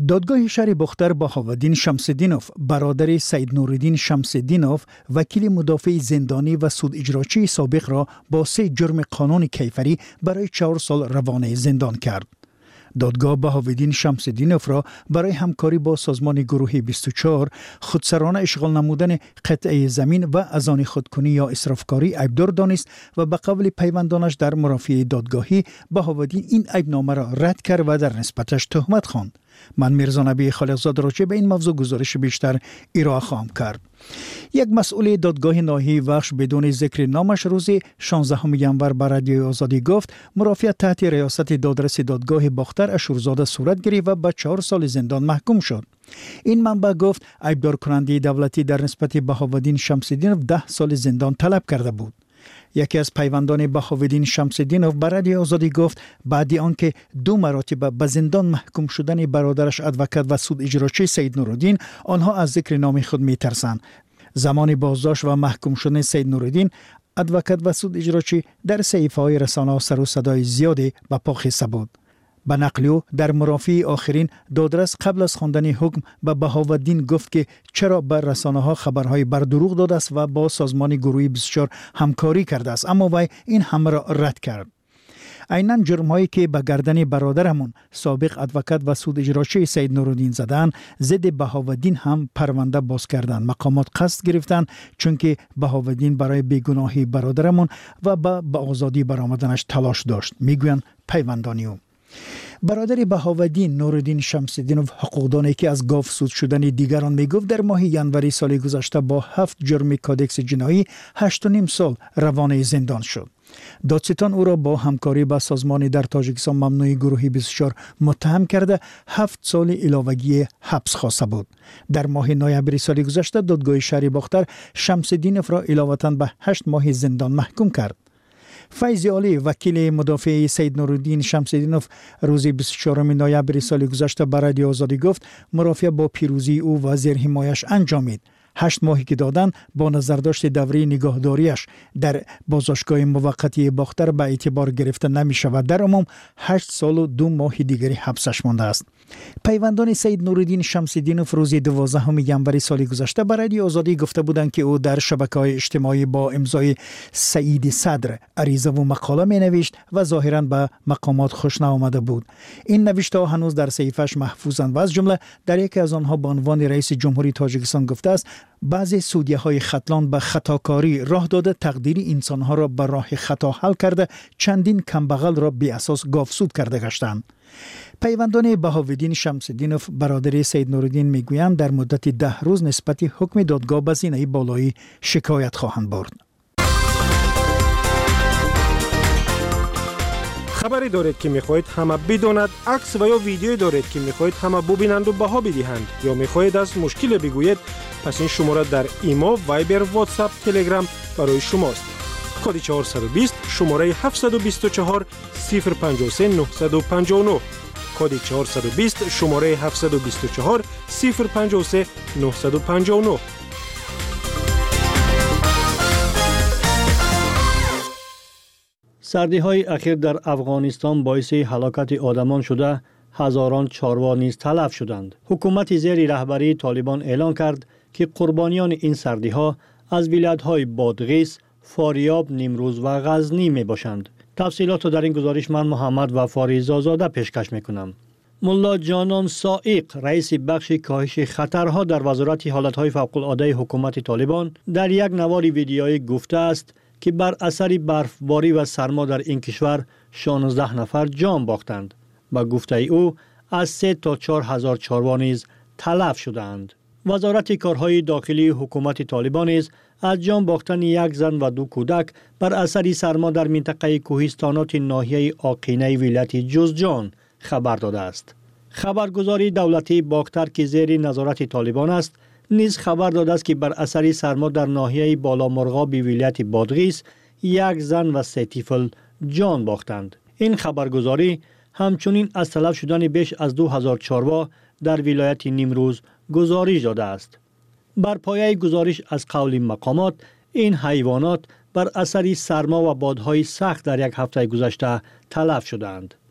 دادگاه شهر بختر بهاودین شمس‌الدینوف برادر سید نورالدین شمس‌الدینوف وکیل مدافع زندانی و سود اجراچی سابق را با 3 جرم قانون کیفری برای 4 سال روانه زندان کرد. دادگاه بهاودین شمس‌الدینوف را برای همکاری با سازمان گروه 24 خودسرانه اشغال نمودن قطعه زمین و از آن خودکنی یا اسرافکاری عیبدار دانست و به قول پیوندانش در مرافعه دادگاهی بهاودین این عیبنامه را رد کرد و در نسبتش تهمت خواند. من میرزا نبی خالقزاده راجع به این موضوع گزارش بیشتر ارائه خواهم کرد. یک مسئول دادگاه ناحیه وخش بدون ذکر نامش روز 16 ژانویه بر رادیوی آزادی گفت مرافع تحت ریاست دادرس دادگاه باختر اشورزاده صورت گرفت و به 4 سال زندان محکوم شد. این منبع گفت عیبدار کننده دولتی در نسبت بهاودین شمس‌الدینوف 10 سال زندان طلب کرده بود. یکی از پیوندان بهاودین شمس‌الدینوف بر رادیوی آزادی گفت بعد آنکه 2 مرتبه به زندان محکوم شدن برادرش ادوکات و سود اجراچی سید نورالدین آنها از ذکر نام خود میترسند. زمان بازداشت و محکوم شدن سید نورالدین ادوکات و سود اجراچی در صحیفه‌های رسانه‌ها سر و صدای زیادی به پا خیسته بود. به نقل او در مرافعه آخرین دادرس قبل از خواندن حکم به بهاودین گفت که چرا بر رسانه‌ها خبرهای بر دروغ داده است و با سازمان گروه 24 همکاری کرده است، اما وی این همه را رد کرد. عیناً جرم‌هایی که به گردن برادرمون سابق ادوکات و سود اجراچی سید نورالدین زدن ضد بهاودین هم پرونده باز کردند. مقامات قصد گرفتند چون که بهاودین برای بیگناهی برادرمون و به آزادی برآمدنش تلاش داشت، میگویند پیوندانی او. برادر بهاودین نورالدین شمس‌الدینوف حقوقدانی که از گاو سود شدن دیگران میگفت در ماه ژانویه سال گذشته با 7 جرم کادکس جنایی 8.5 سال روانه زندان شد. دادستان او را با همکاری با سازمان در تاجیکستان ممنوع گروه 24 متهم کرده 7 سال علاوگی حبس خواسته بود. در ماه نوامبر سال گذشته دادگاه شهر باختر شمس‌الدینوف را علاوتاً به 8 ماه زندان محکوم کرد. فیض علی وکیل مدافع سید نورالدین شمس‌الدینوف روز 24 نوامبر سال گذشته بر رادیوی آزادی گفت مرافع با پیروزی او و زیر حمایش انجامید. 8 ماهی که دادن با نظرداشت دوره نگهداریش در بازداشتگاه موقتی باختر به اعتبار گرفته نمی شود. در عموم 8 سال و 2 ماه دیگری حبسش مانده است. پیوندان سید نورالدین شمس‌الدینوف روز 12 ژانویه سال گذشته بر رادیوی آزادی گفته بودند که او در شبکه‌های اجتماعی با امضای سعید صدر عریضه و مقاله می نوشت و ظاهراً به مقامات خوش نآمده بود. این نوشته هنوز در صحیفه‌اش محفوظند و از جمله در یکی از آنها به عنوان رئیس جمهوری تاجیکستان گفته است بعضی سودیه‌های خطلان به خطاکاری راه داده تقدیر انسان‌ها را به راه خطا حل کرده چندین کمبغل را بی اساس گاوسود کرده گشتند. پیوندان بهاودین شمس‌الدینوف برادر سید نورالدین میگویند در مدت 10 روز نسبت حکم دادگاه به زینه بالایی شکایت خواهند برد. خبری دارید که میخواهید همه بداند، عکس و یا ویدیویی دارید که میخواهید همه ببینند و بها بدهند یا میخواهید از مشکل بگویید، پس این شماره در ایمو، وایبر، واتساپ، تلگرام برای شماست. کد 420 شماره 724 053 959 کد 420 شماره 724 053 959. سردی‌های اخیر در افغانستان باعث هلاکت آدمان شده، هزاران چاروا نیز تلف شدند. حکومت زیر رهبری طالبان اعلان کرد که قربانیان این سردی‌ها از ولایت‌های بادغیس، فاریاب، نیمروز و غزنی میباشند. تفصیلات در این گزارش من محمد وفاری زازاده پیشکش میکنم. ملا جانان سائق رئیس بخش کاهش خطرها در وزارت حالتهای فوق‌العاده حکومت طالبان در یک نوار ویدیویی گفته است که بر اثر برفباری و سرما در این کشور 16 نفر جان باختند. با گفته او از 3 تا 4 هزار چاروا نیز تلف شدند. وزارت کارهای داخلی حکومت طالبان نیز از جان باختن 1 زن و 2 کودک بر اثر سرما در منطقه کوهستانات ناحیه آقینه ولایت جوزجان خبر داده است. خبرگزاری دولتی باختر که زیر نظارت طالبان است نیز خبر داده است که بر اثر سرما در ناحیه بالامرغاب ولایت بادغیس 1 زن و 3 طفل جان باختند. این خبرگزاری همچنین از تلف شدن بیش از 2000 چاروا در ولایت نیمروز گزارش داده است. بر پایه گزارش از قول مقامات این حیوانات بر اثر سرما و بادهای سخت در یک هفته گذشته تلف شدند.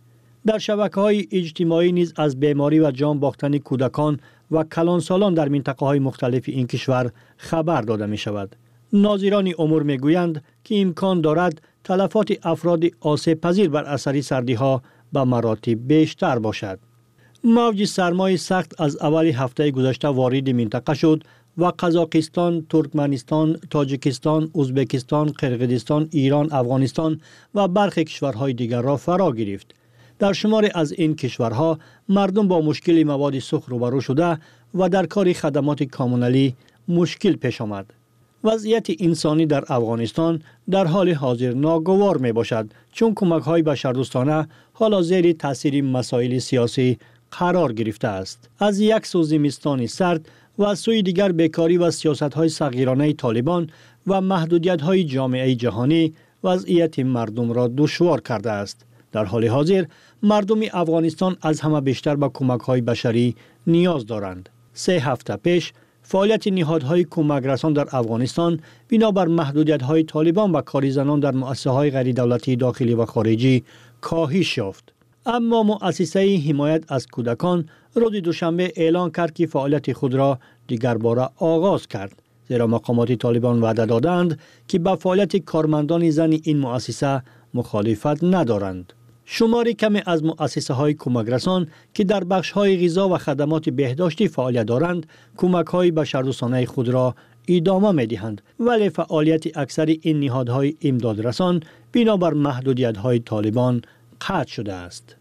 در شبکه‌های اجتماعی نیز از بیماری و جان باختن کودکان و کلانسالان در منطقه‌های مختلف این کشور خبر داده می‌شود. ناظران امور می‌گویند که امکان دارد تلفات افراد آسیب پذیر بر اثر سردی‌ها به مراتب بیشتر باشد. موج سرمای سخت از اول هفته گذشته وارد منطقه شد و قزاقستان، ترکمنستان، تاجیکستان، ازبکستان، قرقیزستان، ایران، افغانستان و برخی کشورهای دیگر را فرا گرفت. در شمار از این کشورها مردم با مشکل مواد سوخت روبرو شده و در کار خدمات کامونالی مشکل پیش آمد. وضعیت انسانی در افغانستان در حال حاضر ناگوار می باشد چون کمک‌های بشردوستانه حالا زیر تاثیر مسائل سیاسی قرار گرفته است. از یک سو زمستان سرد و از سوی دیگر بیکاری و سیاست‌های صغیرانه طالبان و محدودیت‌های جامعه جهانی وضعیت مردم را دشوار کرده است. در حال حاضر مردم افغانستان از همه بیشتر به کمک‌های بشری نیاز دارند. 3 هفته پیش فعالیت نهادهای کمک رسان در افغانستان بنابر محدودیت‌های طالبان و کاری زنان در مؤسسه‌های غیر دولتی داخلی و خارجی کاهش یافت. اما مؤسسه حمایت از کودکان روز دوشنبه اعلان کرد که فعالیت خود را دیگر باره آغاز کرد. زیرا مقامات طالبان وعده دادند که به فعالیت کارمندان زن این مؤسسه مخالفت ندارند. شماری کمی از مؤسسه‌های کمک رسان که در بخش‌های غذا و خدمات بهداشتی فعالیت دارند، کمک‌های بشردوستانه خود را ادامه می‌دهند، ولی فعالیت اکثر این نهادهای امدادرسان بنابر محدودیت‌های طالبان قطع شده است.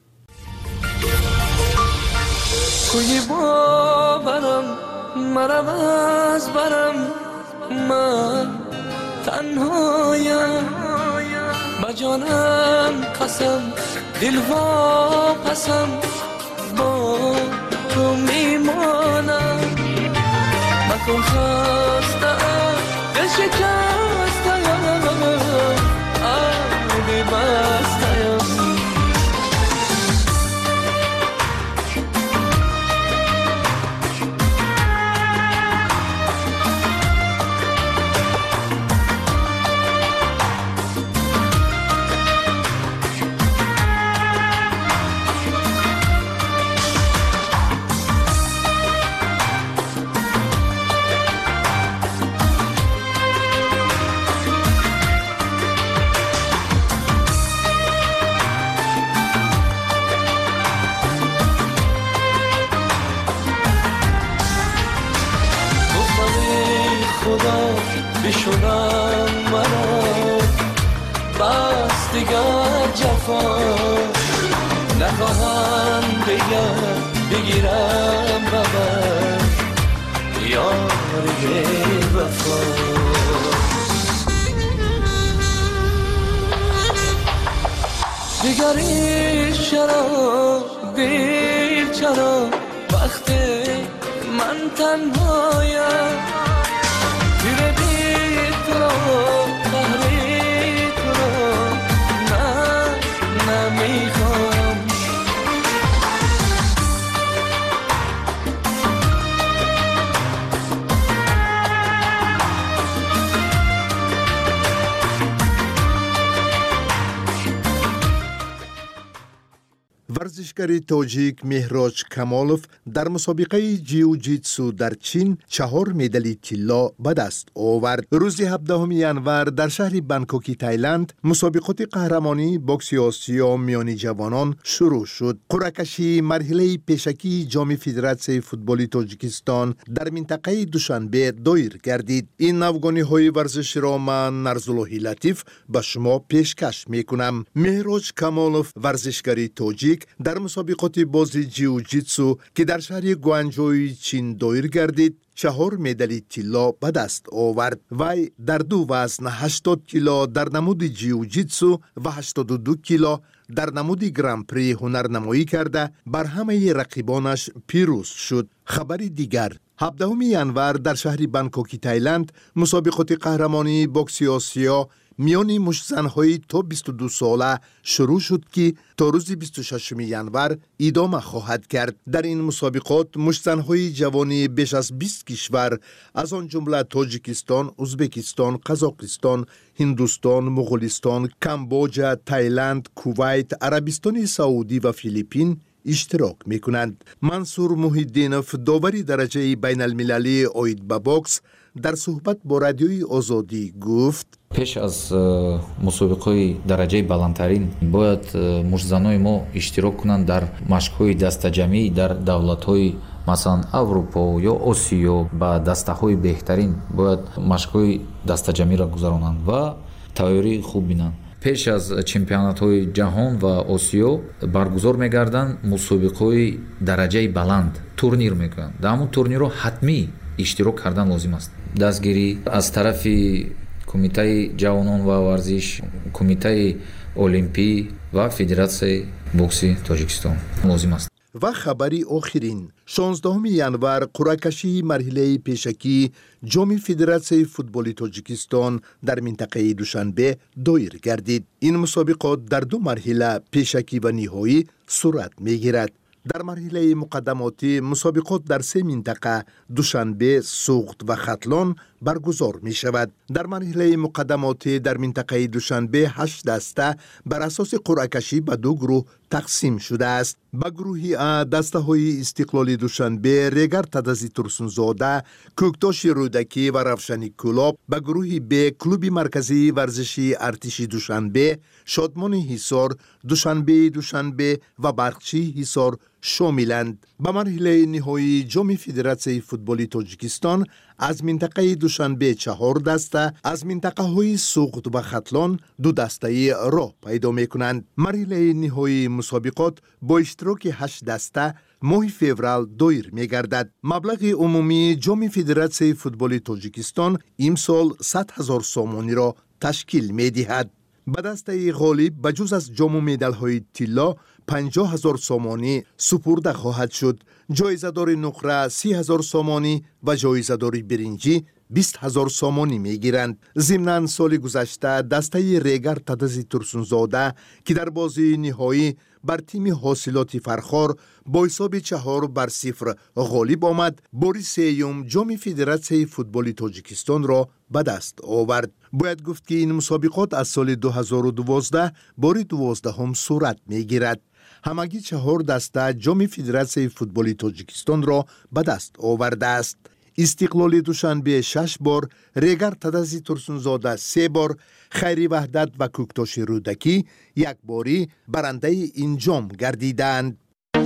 کوی باورم مرم از برم من تنهایم با جانم قسم دل واپسم با تو میمانم مکن خستم دل شکستم آبی بستم بشونم مرا بس دیگر جفا نخواهم بگیرم ببر یاری وفا دیگری چرا دیر چرا وقتی من تنهایم ورزشکار تاجیک مهراج کمالوف در مسابقه جیوجیتسو در چین 4 مدال طلا به دست آورد. روز 17 ژانویه در شهر بانکوک تایلند مسابقات قهرمانی بوکس آسیا میان جوانان شروع شد. قرعه کشی مرحله پیشکی جام فدراسیون فوتبال تاجیکستان در منطقه دوشنبه دایر گردید. این نوگانی‌های ورزش را من نرزالله لطیف به شما پیشکش میکنم. مهراج کمالوف ورزشکار تاجیک در مسابقات بازی جیوجیتسو که در شهر گوانجوی چین دایر گردید 4 مدال طلا به دست آورد. وی در 2 وزن 80 کیلو در نمود جیوجیتسو و 82 کیلو در نمود گرانپری هنرنمایی کرده بر همه رقیبانش پیروز شد. خبر دیگر 17 ژانویه در شهر بانکوک تایلند مسابقات قهرمانی بوکس آسیا میان مشتزن‌های تا 22 ساله شروع شد که تا روز 26 ینور ادامه خواهد کرد. در این مسابقات مشتزن‌های جوانی بیش از 20 کشور از آن جمله تاجیکستان، ازبکستان، قزاقستان، هندوستان، مغولستان، کامبوجا، تایلند، کویت، عربستان سعودی و فیلیپین اشتراک میکنند. منصور محیدینوف داوری درجه بین المللی اوید به باکس در صحبت با رادیوی آزادی گفت: پیش از مسابقه درجه بلندترین باید مشتزنان ما اشتراک کنند در مشق‌های دسته‌جمعی در دولت‌های مثلا اروپا یا آسیا با دسته‌های بهترین باید مشق‌های دسته‌جمعی را گذرانند و تیاری خوب بینند. پیش از چمپیونات‌های جهان و آسیا برگزار می‌گردند مسابقه‌های درجه بلند تورنیر می‌کنند. در همون تورنیر رو حتمی اشتراک کردن لازم است. دستگیری از طرف کمیته جوانان و ورزش، کمیته المپی و فدراسیون بوکس تاجیکستان لازم است. و خبری آخرین 16 ینور قرعه‌کشی مرحله پیشکی جام فدراسیون فوتبال تاجیکستان در منطقه دوشنبه دایر گردید. این مسابقات در دو مرحله پیشکی و نهایی صورت میگیرد. در مرحله مقدماتی مسابقات در سه منطقه دوشنبه، سوخت و ختلان برگزار می شود. در مرحله مقدماتی در منطقه دوشنبه 8 دسته بر اساس قرعه‌کشی به دو گروه تقسیم شده است. به گروه ا دسته های استقلال دوشنبه، ریگر تدزی ترسونزاده، کوکتاش رودکی و روشنی کلاب، به گروه ب کلوب مرکزی ورزشی ارتش دوشنبه، شادمان حصار، دوشنبه و برقچی حصار شاملند. به مرحله نهایی جام فدراسیون فوتبال تاجیکستان از منطقه دوشنبه 4 دسته، از منطقه های سوخت و ختلان 2 دسته راه پیدا می کنند. مرحله نهایی مسابقات با اشتراک 8 دسته ماه فوریه دایر می گردد. مبلغ عمومی جام فدراسیون فوتبال تاجیکستان امسال 100,000 سومانی را تشکیل می دهد. به دسته غالب بجز از جام و مدال های طلا 50,000 سومانی سپرده خواهد شد. جایزه دار نقره 30,000 سومانی و جایزه دار برنجی 20,000 سومانی می گیرند. ضمناً سال گذشته دسته ریگر تدزی ترسونزاده که در بازی نهایی بر تیم حاصلات فرخار با حساب 4-0 غالب آمد، باری سوم جام فدراسیون فوتبال تاجیکستان را به دست آورد. باید گفت که این مسابقات از سال 2012 باری 12 صورت می گیرد. همگی 4 دسته جام فدراسیون فوتبال تاجیکستان را به دست آورده است. استقلال دوشنبه 6 بار، ریگر تدزی ترسونزاده 3 بار، خیری وحدت و کوکتاش رودکی 1 باری برنده این جام گردیدند.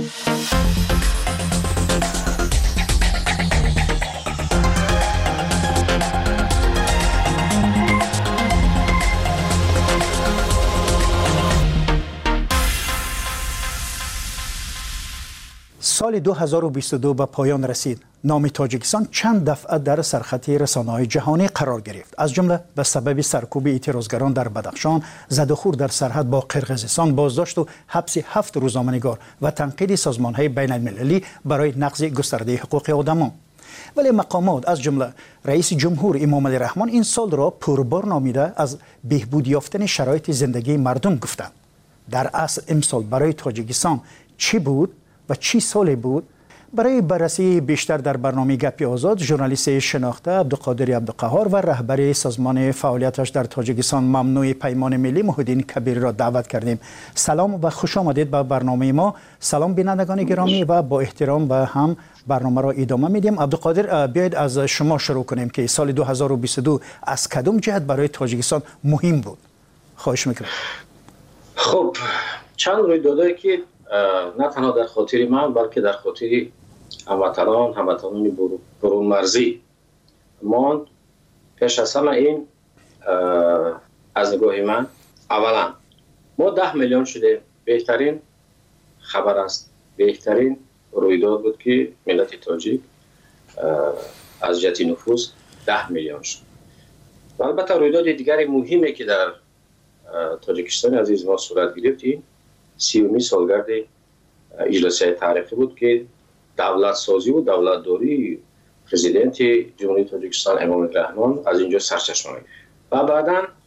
سال 2022 به پایان رسید. نام تاجیکستان چند دفعه در سرخط رسانه‌های جهانی قرار گرفت. از جمله به سبب سرکوب اعتراضگران در بدخشان، زد و خورد در سرحد با قرقیزستان، بازداشت و حبس 7 روزنامه‌نگار و تنقید سازمان‌های بین‌المللی برای نقض گسترده حقوق آدمان. ولی مقامات از جمله رئیس جمهور امام علی رحمان این سال را پربار نامیده از بهبود یافتن شرایط زندگی مردم گفتند. در اصل امسال برای تاجیکستان چی بود و چی سالی بود؟ برای بررسی بیشتر در برنامه گپی آزاد ژورنالیست شناخته عبدالقادر عبدالقهار و رهبر سازمان فعالیتش در تاجیکستان ممنوع پیمان ملی محیدین کبیری را دعوت کردیم. سلام و خوش آمدید به برنامه ما. سلام بینندگان گرامی و با احترام به هم برنامه را ادامه میدیم. عبدالقادر، بیاید از شما شروع کنیم که سال 2022 از کدام جهت برای تاجیکستان مهم بود؟ خواهش میکنم. خب چند رویدادهایی که نه تنها در خاطر من بلکه در خاطر هموطنان برون مرزی ماند. پیش از همه این از نگاه من اولا ما 10 میلیون شده. بهترین خبر است، بهترین رویداد بود که ملت تاجیک از جهت نفوس 10 میلیون شد. و البته رویداد دیگری مهمی که در تاجیکستان عزیز ما صورت گرفت این 30 سالگرد اجلاس تاریخی بود که دولت سازی و دولت داری پرزیدنت جمهوری تاجیکستان امام علی رحمان از اینجا سرچشمه. و بعدا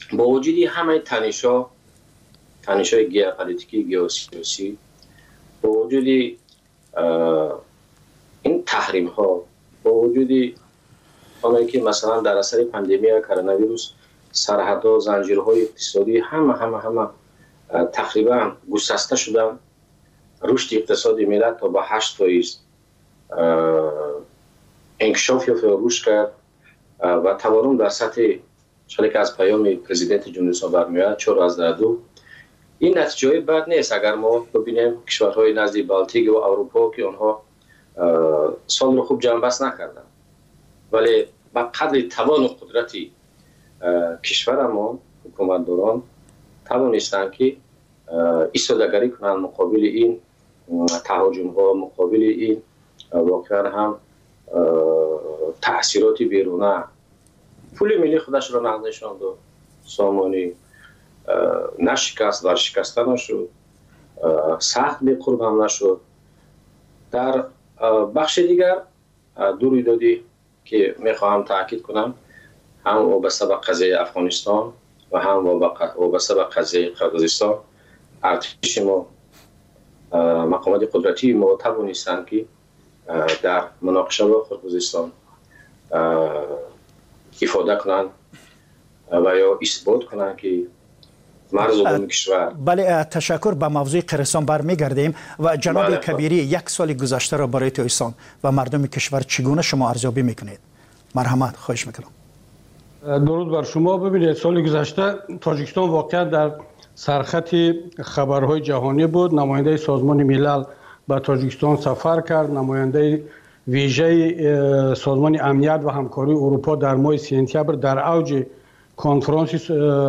با وجود همه تنش‌های ژئوپلیتیکی گئوسیاسی، با وجود این تحریم ها، با وجود آنهایی که مثلا در اثر پاندمی کرونا ویروس سرحدها، زنجیرهای اقتصادی همه تقریبا گسسته شدن، رشد اقتصادی ملت تا با 8% انکشاف یا رشد کرد و تورم در سطح چالی که از پیام پرزیدنت جمهوری اسلامی برمیاد 4.2. این نتیجه بد نیست اگر ما ببینیم کشورهای نزدیک بالتیک و اروپا که آنها سال رو خوب جمع بست نکردن، ولی با قدر توان و قدرتی کشور ما حکومتداران توانستند که ایستادگری کنند مقابل این تهاجم ها، مقابل این واقعا هم تأثیرات بیرونه. پول ملی خودش را نقدشاند و سامانی نشکست و شکسته نشد، سخت بی‌قرب هم نشد. در بخش دیگر دو رویدادی که میخواهم تاکید کنم، هم وابسته به قضیه افغانستان و هم وابسته به قضیه قرقیزستان، ارتش ما، مقامات قدرتی ما توانستند که در مناقشه با قرقیزستان افاده کنند و یا اثبات کنند که مرز عمومی کشور. بله، تشکر. به موضوع قرقیزستان برمیگردیم و جناب کبیری، یک سال گذشته را برای تاجیکستان و مردم کشور چگونه شما ارزیابی میکنید؟ مرحمت، خواهش میکنم. درود بر شما. ببینید، سال گذشته تاجیکستان واقعا در سرخط خبرهای جهانی بود. نماینده سازمان ملل به تاجیکستان سفر کرد. نماینده ویژه سازمان امنیت و همکاری اروپا در ماه سپتامبر در اوج کنفرانس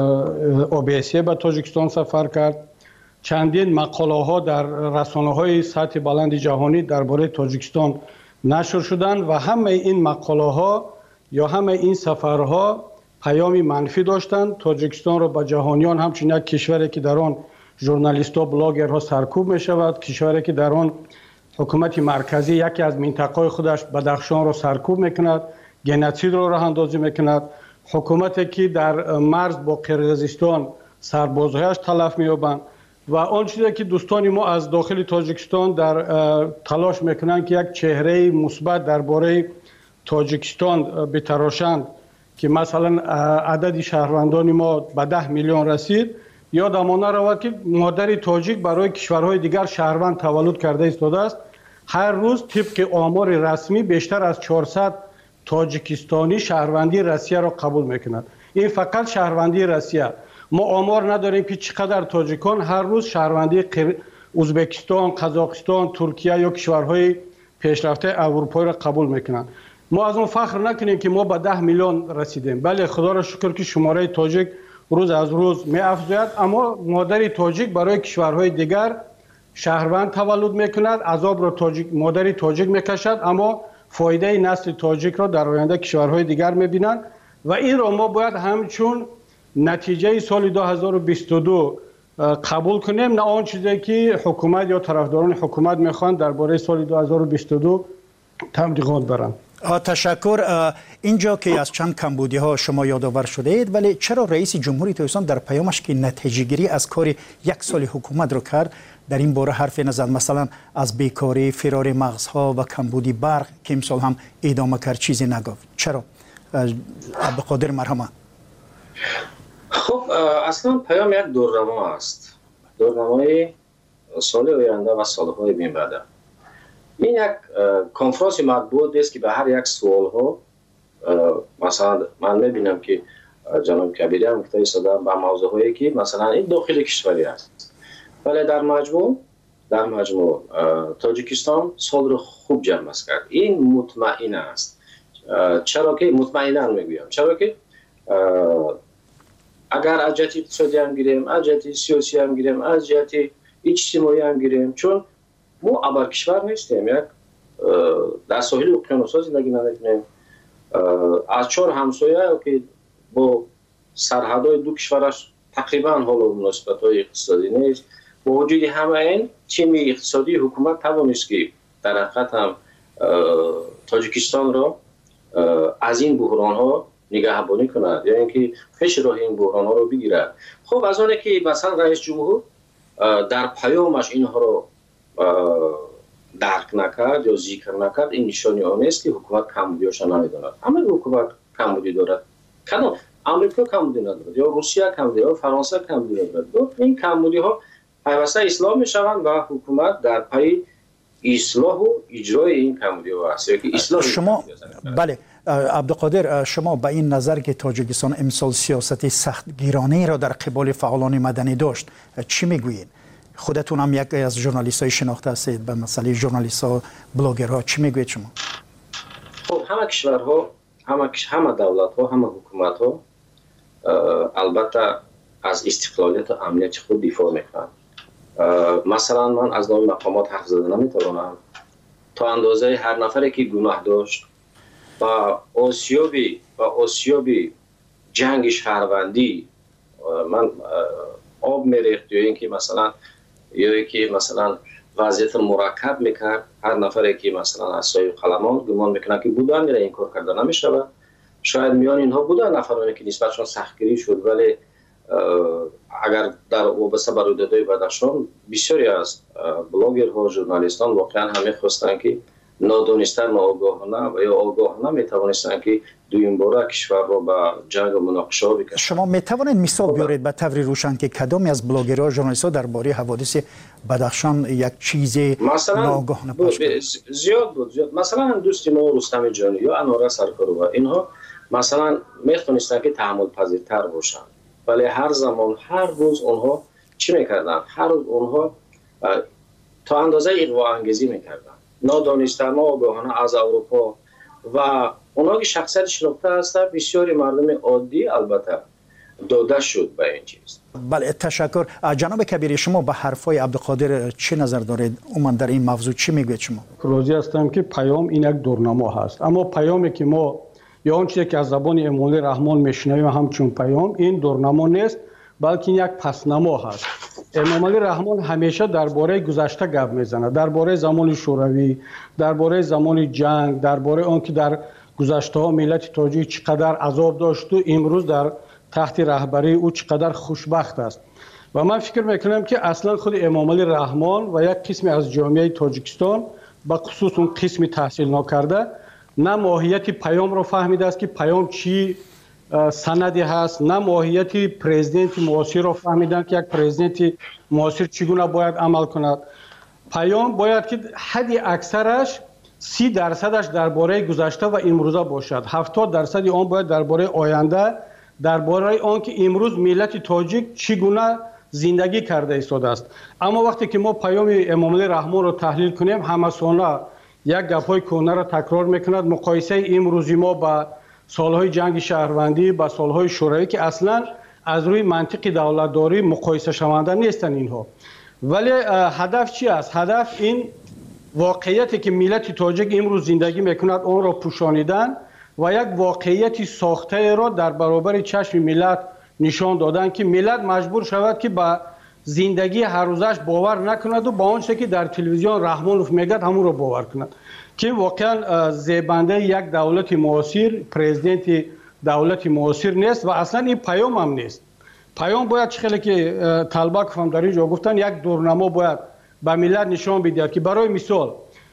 OBSE به تاجیکستان سفر کرد. چندین مقاله ها در رسانه های سطح بلند جهانی درباره تاجیکستان نشر شدند و همه این مقاله ها یا همه این سفرها پیامی منفی داشتند. تاجیکستان را به جهانیان همچنین یک کشوری که در آن ژورنالیست‌ها، بلاگرها سرکوب می شود، کشوری که در آن حکومت مرکزی یکی از منطقه‌های خودش بدخشان را سرکوب میکند، گنوسید را راه اندازی میکند، حکومتی که در مرز با قرقیزستان سربازهایش تلف می‌یابند و آن چیزی که دوستان ما از داخل تاجیکستان در تلاش میکنند که یک چهره مثبت درباره تاجیکستان بتراشند که مثلا عدد شهروندان ما به 10 میلیون رسید، یادمان رود که مادر تاجیک برای کشورهای دیگر شهروند تولد کرده ایستاده است. هر روز طبق آمار رسمی بیشتر از 400 تاجیکستانی شهروندی روسیه را قبول میکنند. این فقط شهروندی روسیه. ما آمار نداریم که چقدر تاجیکان هر روز شهروندی ازبکستان، قزاقستان، ترکیه یا کشورهای پیشرفته اروپایی را قبول میکنند. ما از اون فخر نکنیم که ما به 10 میلیون رسیدیم. بله، خدا را شکر که شماره تاجیک روز از روز می افزاید، اما مادر تاجیک برای کشورهای دیگر شهروند تولد میکند، عذاب را مادر تاجیک میکشد، اما فایده نسل تاجیک را در آینده کشورهای دیگر میبینند و این را ما باید همچون نتیجه سال 2022 قبول کنیم، نه آن چیزی که حکومت یا طرفداران حکومت میخوان درباره سال 2022 تبلیغات برند. تشکر. اینجا که از چند کمبودی ها شما یادآور شده اید، ولی چرا رئیس جمهوری تاجیکستان در پیامش که نتیجه گیری از کار یک سال حکومت رو کرد در این باره حرفی نزد؟ مثلا از بیکاری، فرار مغزها و کمبودی برق که امسال هم ادامه کرد چیزی نگفت. چرا؟ عبدالقادر مرحمت. خب اصلا پیام یک دورنما است، دورنمای سال آینده و سالهای بین بعد. این یک کنفرانس مطبوعاتی است که به هر یک سوال ها مثلا من میبینم که جناب کبیری هم گفته ایستادن به موضوع هایی که مثلا این داخل کشوری است، ولی در مجموع تاجیکستان سال رو خوب جمع کرد. این مطمئن است. چرا که مطمئنا میگویم؟ چرا که اگر از جهت اقتصادی هم گیریم، از جهت سیاسی هم گیریم، از جهت اجتماعی هم گیریم، چون ما ابر کشور نیستیم، یک در ساحل اقیانوس‌ها زندگی نمی‌کنیم، از 4 همسایه که با سرحدهای دو کشورش تقریبا حال و مناسبت‌های اقتصادی نیست. با وجود همه این تیم اقتصادی حکومت توانست که در حقیقت هم تاجیکستان را از این بحران‌ها نگهبانی کند یا اینکه پیش راه این بحران ها رو بگیرد. خب از اونه که مثلا رئیس جمهور در پیامش اینها رو درک نکرد یا ذکر نکرد، این نشانی آن است که حکومت کمبودیاش نمیداند. اما حکومت کمبودی دارد، کنون امریکا کمبودی ندارد یا روسیه کمبودی یا فرانسه کمبودی ندارد. این کمبودی ها پیوسته اصلاح میشوند و حکومت در پی اصلاح و اجرای این کمبودی ها است. شما بله عبدالقادر، شما به این نظر که تاجیکستان امسال سیاست سختگیرانه را در قبال فعالان مدنی داشت چی میگویید؟ خودتون هم یکی از ژورنالیست های شناخته هستید به مسئله ژورنالیست ها، بلاگرها، چی میگویید شما؟ خب همه کشورها، همه دولت ها، همه حکومت ها البته از استقلالیت و امنیت خود دفاع میکنند. مثلا من از نام مقامات حرف زدن نمیتوانم. تا اندازه هر نفری که گناه داشت و آسیابی جنگ شهروندی من آب میریخت یا اینکه مثلا وضعیت مرکب میکرد، هر نفری که مثلا از سایه قلمان گمان میکنه که بودن میره این کار کرده نمیشود. شاید میان اینها بودن نفرانی که نسبتشان سختگیری شد، ولی اگر در وابسته به رویدادهای بدخشان بسیاری از بلاگرها، ژورنالیستان واقعا همه خواستن که نادانسته، ناآگاهانه و یا آگاهانه میتوانستن که دویم باره کشور را به جنگ و مناقشه بکشند. شما میتوانید مثال بیارید به طور روشن که کدامی از بلاگرها و ژورنالیست‌ها درباره حوادث بدخشان یک چیز ناآگاهانه پخش کردند؟ زیاد بود. مثلا دوست ما رستم جانی یا انوره سرکارova اینها مثلا میتونستن که تحمل پذیرتر باشند، ولی هر زمان هر روز اونها چی میکردن؟ هر روز اونها تا اندازه اغوا انگیزی میکردن، نادانسته، ناآگاهانه از اروپا و اونها که شخصیت شناخته هستن بسیاری مردم عادی البته داده شد به این چیز. بله تشکر. جناب کبیری، شما به حرفای عبدالقادر چه نظر دارید؟ عموما در این موضوع چی میگوید شما؟ راضی هستم که پیام این یک دورنما هست، اما پیامی که ما یا آن چیزی که از زبان امام‌الله رحمان میشنویم همچون پیام این دورنما نیست، بلکه یک پسنما هست. امام‌الله رحمان همیشه درباره گذشته گپ میزنه، درباره زمان شوروی، درباره زمان جنگ، درباره آنکه در گذشته ها ملت تاجیک چقدر عذاب داشت و امروز در تحت رهبری او چقدر خوشبخت است. و من فکر میکنم که اصلا خود امام‌الله رحمان و یک قسمی از جامعه تاجیکستان به خصوص اون قسمی تحصیل نکرده نه ماهیت پیام را فهمیده است که پیام چی سندی هست، نه ماهیت پرزیدنت معاصر را فهمیدن که یک پرزیدنت معاصر چگونه باید عمل کند. پیام باید که حد اکثرش 30% درباره گذشته و امروزه باشد، 70% آن باید درباره آینده، درباره آن که امروز ملت تاجیک چگونه زندگی کرده ایستاده است. اما وقتی که ما پیام امام‌الله رحمان را تحلیل کنیم، همه ساله یک گپ‌های کهنه را تکرار میکند. مقایسه امروزی ما با سالهای جنگ شهروندی، با سالهای شوروی که اصلا از روی منطق دولتداری مقایسه شونده نیستن اینها. ولی هدف چی است؟ هدف این واقعیتی که ملت تاجیک امروز زندگی میکند آن را پوشانیدن و یک واقعیتی ساخته را در برابر چشم ملت نشان دادن که ملت مجبور شود که با زندگی هر روزش باور نکند و با آنچه که در تلویزیون رحمانوف میگد همون را باور کند که واقعا زیبنده یک دولت معاصر، پرزیدنت دولت معاصر نیست و اصلا این پیام هم نیست. پیام باید خیلی که طلبه که در اینجا گفتن یک دورنما باید به ملت نشان بدهد که برای مثال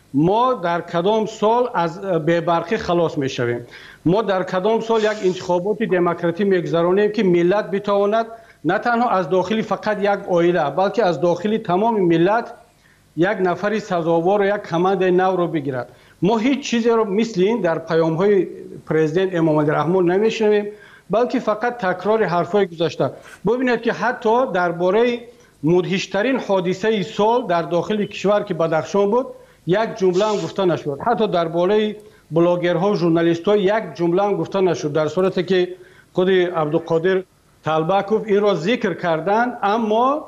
ما در کدام سال از بی‌برقی خلاص میشویم، ما در کدام سال یک انتخابات دموکراتی میگذرانیم که ملت بتواند نه تنها از داخل فقط یک عائله بلکه از داخل تمام ملت یک نفری سزاوار و یک کمند نو رو بگیرد. ما هیچ چیزی رو مثل این در پیام های پرزیدنت امام‌الله رحمان نمیشنویم، بلکه فقط تکرار حرفای گذشته. ببینید که حتی درباره مدهشترین حادثه سال در داخل کشور که بدخشان بود یک جمله هم گفته نشد، حتی درباره بلاگرها و ژورنالیست‌ها یک جمله هم گفته نشد، در صورتی که خود عبدالقادر طلبکوف این را ذکر کردن اما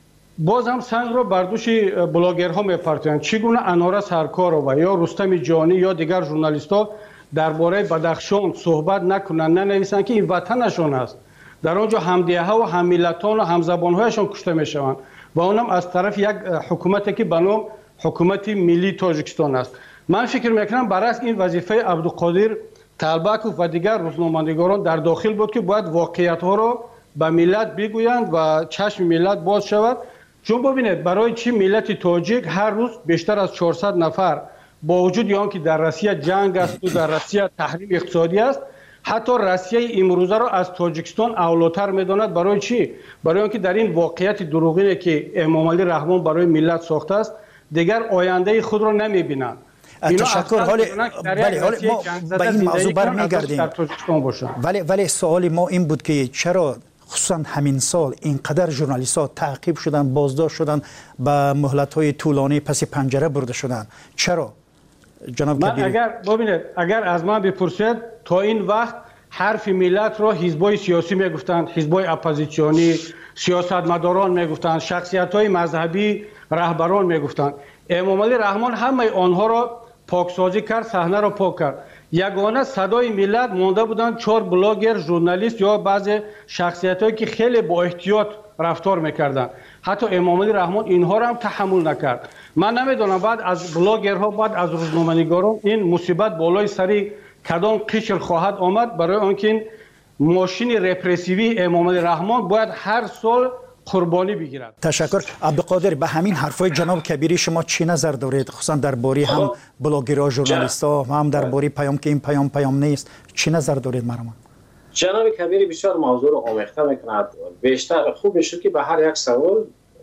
باز هم سنگ را بر دوش بلاگرها میپرتند. چگونه انوره سرکارova یا رستم جانی یا دیگر ژورنالیست‌ها درباره بدخشان صحبت نکنند، ننویسند که این وطنشان است، در آنجا همدیه‌ها و هم ملتان و هم زبان‌هایشان کشته میشوند و اونم از طرف یک حکومتی که به نام حکومت ملی تاجیکستان است. من فکر میکنم برعکس این وظیفه عبدالقادر талбаков ва дигар рӯзноманигорон дар дохил буд ки бояд воқеиятҳоро ба миллат бигӯянд ва чашми миллат боз шавад. чун бубинед барои чӣ миллати тоҷик ҳар рӯз бештар аз 400 нафар бо вуҷуди он ки дар Россия ҷанг асту дар Россия таҳрим иқтисодӣ аст, ҳатто Россияи имрӯзаро аз Тоҷикистон авлотар медонад. барои чӣ? барои он ки дар ин воқеияти дурӯғине ки Эмомалӣ Раҳмон барои миллат сохтааст, дигар ояндаи худро намебинанд. تشکر. حالی ما به این موضوع برمیگردیم، ولی سوال ما این بود که چرا خصوصا همین سال اینقدر ژورنالیست ها تعقیب شدن، بازداشت شدن، به مهلت های طولانی پس پنجره برده شدن؟ چرا جناب کبیری؟ اگر از من بپرسید تا این وقت حرف ملت را حزبای سیاسی میگفتند، حزبای اپوزیسیونی، سیاستمداران میگفتند، شخصیت های مذهبی، رهبران میگفتند. امامعلی رحمان همه آنها را پاکسازی کرد، صحنه را پاک کرد. یگانه صدای ملت مانده بودند 4 بلاگر، ژورنالیست یا بعضی شخصیتایی که خیلی با احتیاط رفتار میکردند. حتی امامعلی رحمان اینها را هم تحمل نکرد. من نمیدونم بعد از بلاگرها، بعد از روزنامه‌نگاران این مصیبت بالای سری کدام قشر خواهد آمد، برای آنکه این ماشین رپرسیوی امامعلی رحمان باید هر سال قربانی بگیرد. تشکر. عبدالقادر، به همین حرفای جناب کبیری شما چی نظر دارید؟ خصوصا درباره هم بلاگرها، ژورنالیست‌ها و هم درباره پیام که این پیام نیست، چی نظر دارید مرحوم؟ جناب کبیری بسیار موضوع رو آمیخته میکند. بیشتر خوب میشه که به هر یک سوال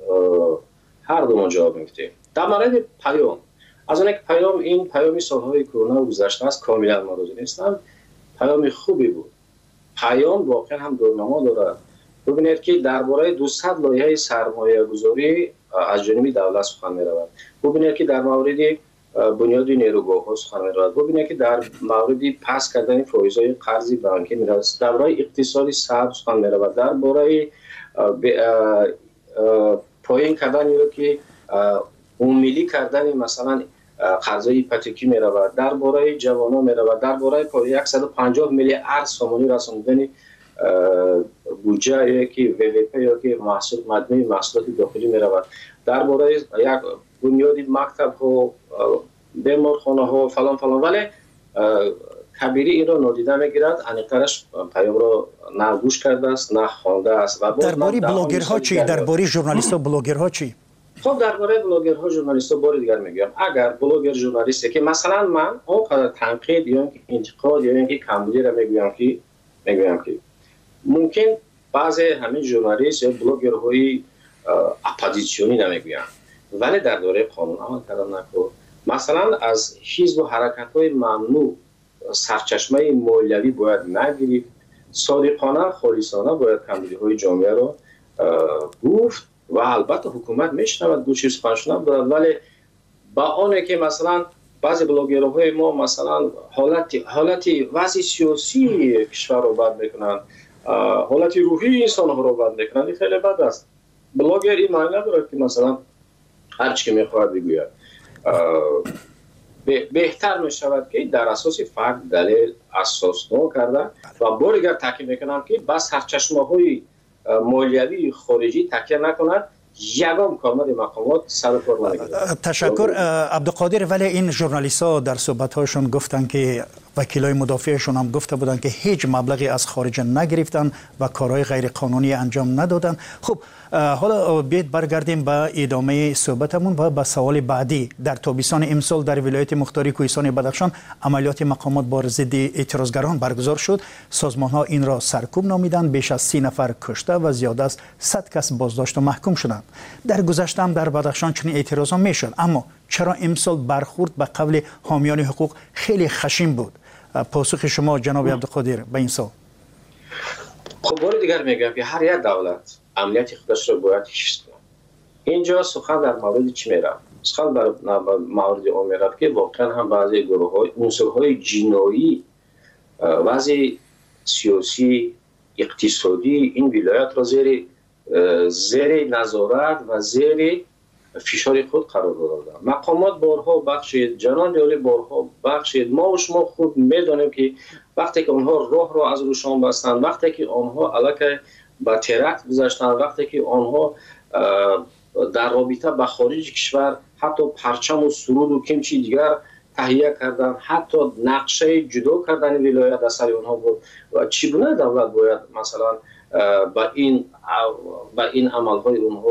هر دو ما جواب میدیم. در مورد پیام، از اون که این پیامی سالهای کرونا گذشته است، کاملا موضوع نیستم، پیام خوبی بود. پیام واقعا هم دورنما دارد. ببینید که درباره 200 لایحه سرمایه گذاری از جانب دولت سخن می رود. ببینید که در مورد بنیاد نیروگاه ها سخن می رود. ببینید که در مورد پس کردن فایزهای قرضی بانکی می رود. درباره اقتصادی سبز سخن می رود. درباره پایین کردن یا که عمومی کردن مثلا قرضای هیپوتکی می رود. درباره جوانان می رود. درباره 150 میلیارد سومانی رساندن بودجه یا که WWP یا که محصول مجموعی محصولات داخلی می رود. درباره یک بنیاد مکتب ها، بیمارخانه ها فلان فلان، ولی کبیری این را نادیده می گیرد. انیقترش پیام را نه گوش کرده است نه خوانده است. درباره بلاگرها چی؟ درباره ژورنالیست و بلاگرها چی؟ خب درباره بلاگرها ژورنالیست‌ها بار دیگر میگم، اگر بلاگر ژورنالیستی که مثلا من اونقدر تنقید یا انتقاد یا اینکه کمبودی را میگویم که ممکن بعضی همین ژورنالیست یا بلاگرهای اپوزیسیونی نمیگویند، ولی در دوره قانون عمل کردن نکن. مثلا از حزب و حرکت‌های ممنوع سرچشمه مالیوی باید نگیرید، صادقانه خالصانه باید کمبودی‌های جامعه را گفت و البته حکومت میشنود دو چیز پنجشنب دارد، ولی با آنه که مثلا بعضی بلاگرهای ما مثلا حالتی وضع سیاسی کشور رو بد میکنند، حالتی روحی انسان ها رو بد میکنند، این خیلی بد است. بلاگر این معنی ندارد که مثلا هر چی که میخواهد بگوید. بهتر میشود که در اساس فکت دلیل اساسنامه کرده و بار دیگر تاکید میکنم که بس سرچشمه های مالیوی خارجی تکیه نکند، یگام کارمند مقامات سر کار نگیرد. تشکر عبدالقادر. ولی این ژورنالیست ها در صحبت هاشون گفتن که وکیلای مدافعشون هم گفته بودن که هیچ مبلغی از خارج نگرفتن و کارهای غیر قانونی انجام ندادن. خب حالا بیاید برگردیم به ادامه صحبتمون و به سوال بعدی. در تابستان امسال در ولایت مختار کوهستان بدخشان عملیات مقامات بر ضد اعتراضگران برگزار شد. سازمان ها این را سرکوب نامیدند. بیش از 30 نفر کشته و زیاده از 100 کس بازداشت و محکوم شدند. در گذشته هم در بدخشان چنین اعتراضات میشد، اما چرا امسال برخورد به قول حامیان حقوق خیلی خشن بود؟ پاسخ شما جناب عبدالقادر به این سوال. خب بار دیگر میگم که هر یک دولت امنیت خودش را باید حفظ کند. اینجا سخن در مورد چی میرفت؟ سخن در مورد اون میرفت که واقعا هم بعضی گروه‌های عنصرهای جنایی وضع سیاسی اقتصادی این ولایت را زیر نظارت و زیر فشار خود قرار دادند. مقامات بارها بخشید، جنان جاری بارها بخشید. ما و شما خود میدانیم که وقتی که آنها راه را از روشان بستند، وقتی که آنها علیه به ترکت گذاشتند، وقتی که آنها در رابطه با خارج کشور حتی پرچم و سرود و کمچی دیگر تهیه کردن، حتی نقشه جدا کردن ولایت در سر اونها بود و چگونه دولت باید مثلا با این عملهای اونها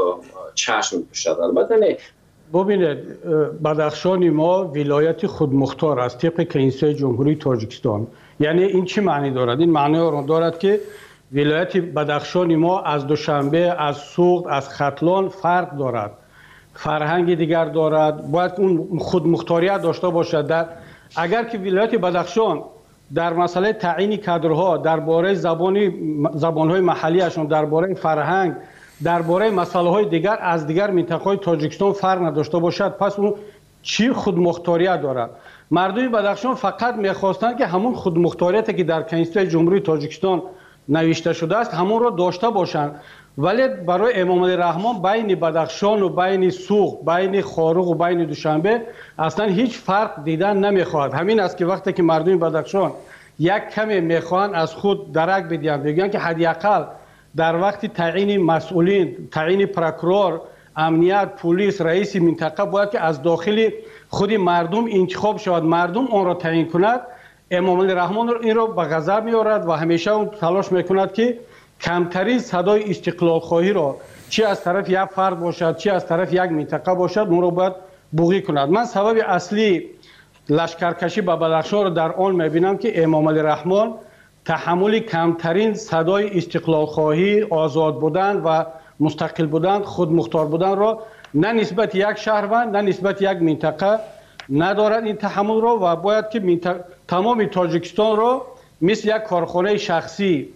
چشم بپوشد. البته نه. ببینید بدخشان ما ولایت خودمختار است طبق کنستیتوی جمهوری تاجیکستان. یعنی این چی معنی دارد؟ این معنی را دارد که ولایت بدخشان ما از دوشنبه، از سوخت، از ختلان فرق دارد، فرهنگ دیگر دارد، باید اون خودمختاریت داشته باشد. اگر که ولایت بدخشان در مسئله تعیین کادرها، درباره زبان‌های محلیشون، درباره فرهنگ، درباره مسائل دیگر از دیگر منطقه‌های تاجیکستان فرق نداشته باشد، پس اون چی خودمختاریت دارد؟ مردم بدخشان فقط می‌خواستند که همون خودمختاریتی که در کنستیتوی جمهوری تاجیکستان نوشته شده است همون را داشته باشند. ولی برای امام علی رحمان بین بدخشان و بین سوخت، بین خارق و بین دوشنبه اصلا هیچ فرق دیدن نمیخواهد. همین است که وقتی که مردم بدخشان یک کمی میخواهند از خود درک بدهند، بگن که حداقل در وقت تعیین مسئولین، تعیین پروکورور، امنیت، پلیس، رئیس منطقه باید که از داخل خود مردم انتخاب شود، مردم آن را تعیین کند. امام علی رحمان این را به غضب میآورد و همیشه اون تلاش میکند که کمترین صدای استقلال خواهی را چی از طرف یک فرد باشد چی از طرف یک منطقه باشد اون را باید بوقی کند. من سبب اصلی لشکرکشی به بدخشان را در آن میبینم که امام علی رحمان تحمل کمترین صدای استقلال خواهی، آزاد بودن و مستقل بودن، خودمختار بودن را نه نسبت یک شهروند نه نسبت یک منطقه ندارد این تحمل را و باید که تمام تاجیکستان را مثل یک کارخانه شخصی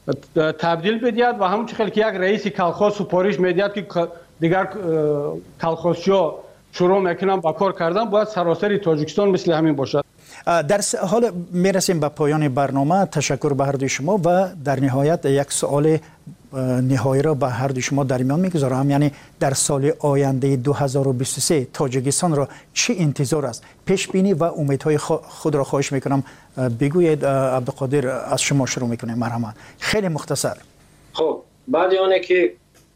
تبدیل بدهد و همونطور که یک رئیس کلخاز سپارش میدهد که دیگر کلخازچی‌ها شروع میکنن با کار کردن، باید سراسر تاجیکستان مثل همین باشد. در حال میرسیم به پایان برنامه. تشکر به هر دوی شما و در نهایت یک سوال نهایی را به هر دوی شما در میان میگذارم. یعنی در سال آینده 2023 تاجیکستان را چه انتظار است؟ پیش بینی و امیدهای خود را خواهش میکنم بگویید. عبدالقادر از شما شروع میکنیم. مرحمت. خیلی مختصر. خب بعد آنه که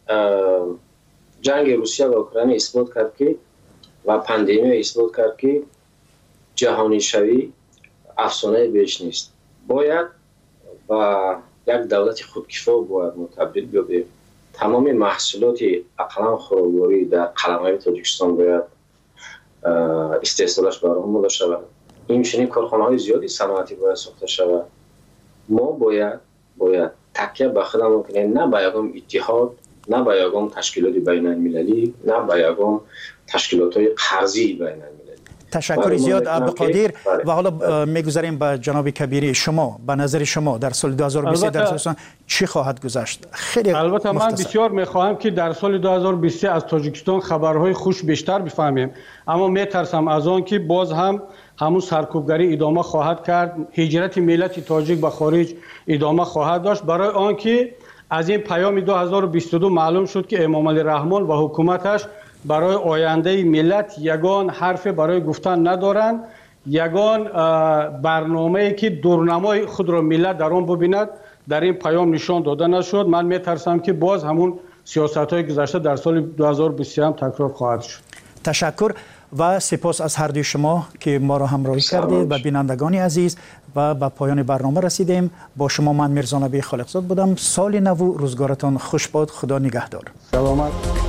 جنگ روسیه و اوکراین اثبات کرد که و پاندمی اثبات کرد که جهانی شوی افسانه بیش نیست، باید و یک دولت خودکفا باید متبدل بیابیم. تمام محصولات اقلام خوراکواری در قلمرو تاجیکستان باید استحصالش برای ما شود. این چنین کارخانه‌های زیادی صنعتی باید ساخته شود. ما باید تکیه به خودمون کنیم، نه به یگام اتحاد، نه به یگام تشکیلات بین المللی، نه به یگام تشکیلات‌های قرضی بین المللی. تشکر زیاد عبدالقادر. و حالا میگذاریم به جناب کبیری. شما به نظر شما در سال 2023 در تاجیکستان چی خواهد گذشت؟ خیلی البته من بسیار میخواهم که در سال 2023 از تاجیکستان خبرهای خوش بیشتر بفهمیم، اما میترسم از آن که باز هم همون سرکوبگری ادامه خواهد کرد، هجرت ملت تاجیک به خارج ادامه خواهد داشت، برای آنکه از این پیام 2022 معلوم شد که امام علی رحمان و حکومتش برای آینده ملت یگان حرف برای گفتن ندارند، یگان برنامه‌ای که دورنمای خود را ملت در آن ببیند در این پیام نشان داده نشد. من میترسم که باز همون سیاست‌های گذشته در سال 2023 هم تکرار خواهد شد. تشکر و سپاس از هر دوی شما که ما را همراهی کردید و بینندگان عزیز. و به پایان برنامه رسیدیم. با شما من میرزا نبی خالقزاد بودم. سال نو روزگارتان خوش باد. خدا نگهدار. سلامت.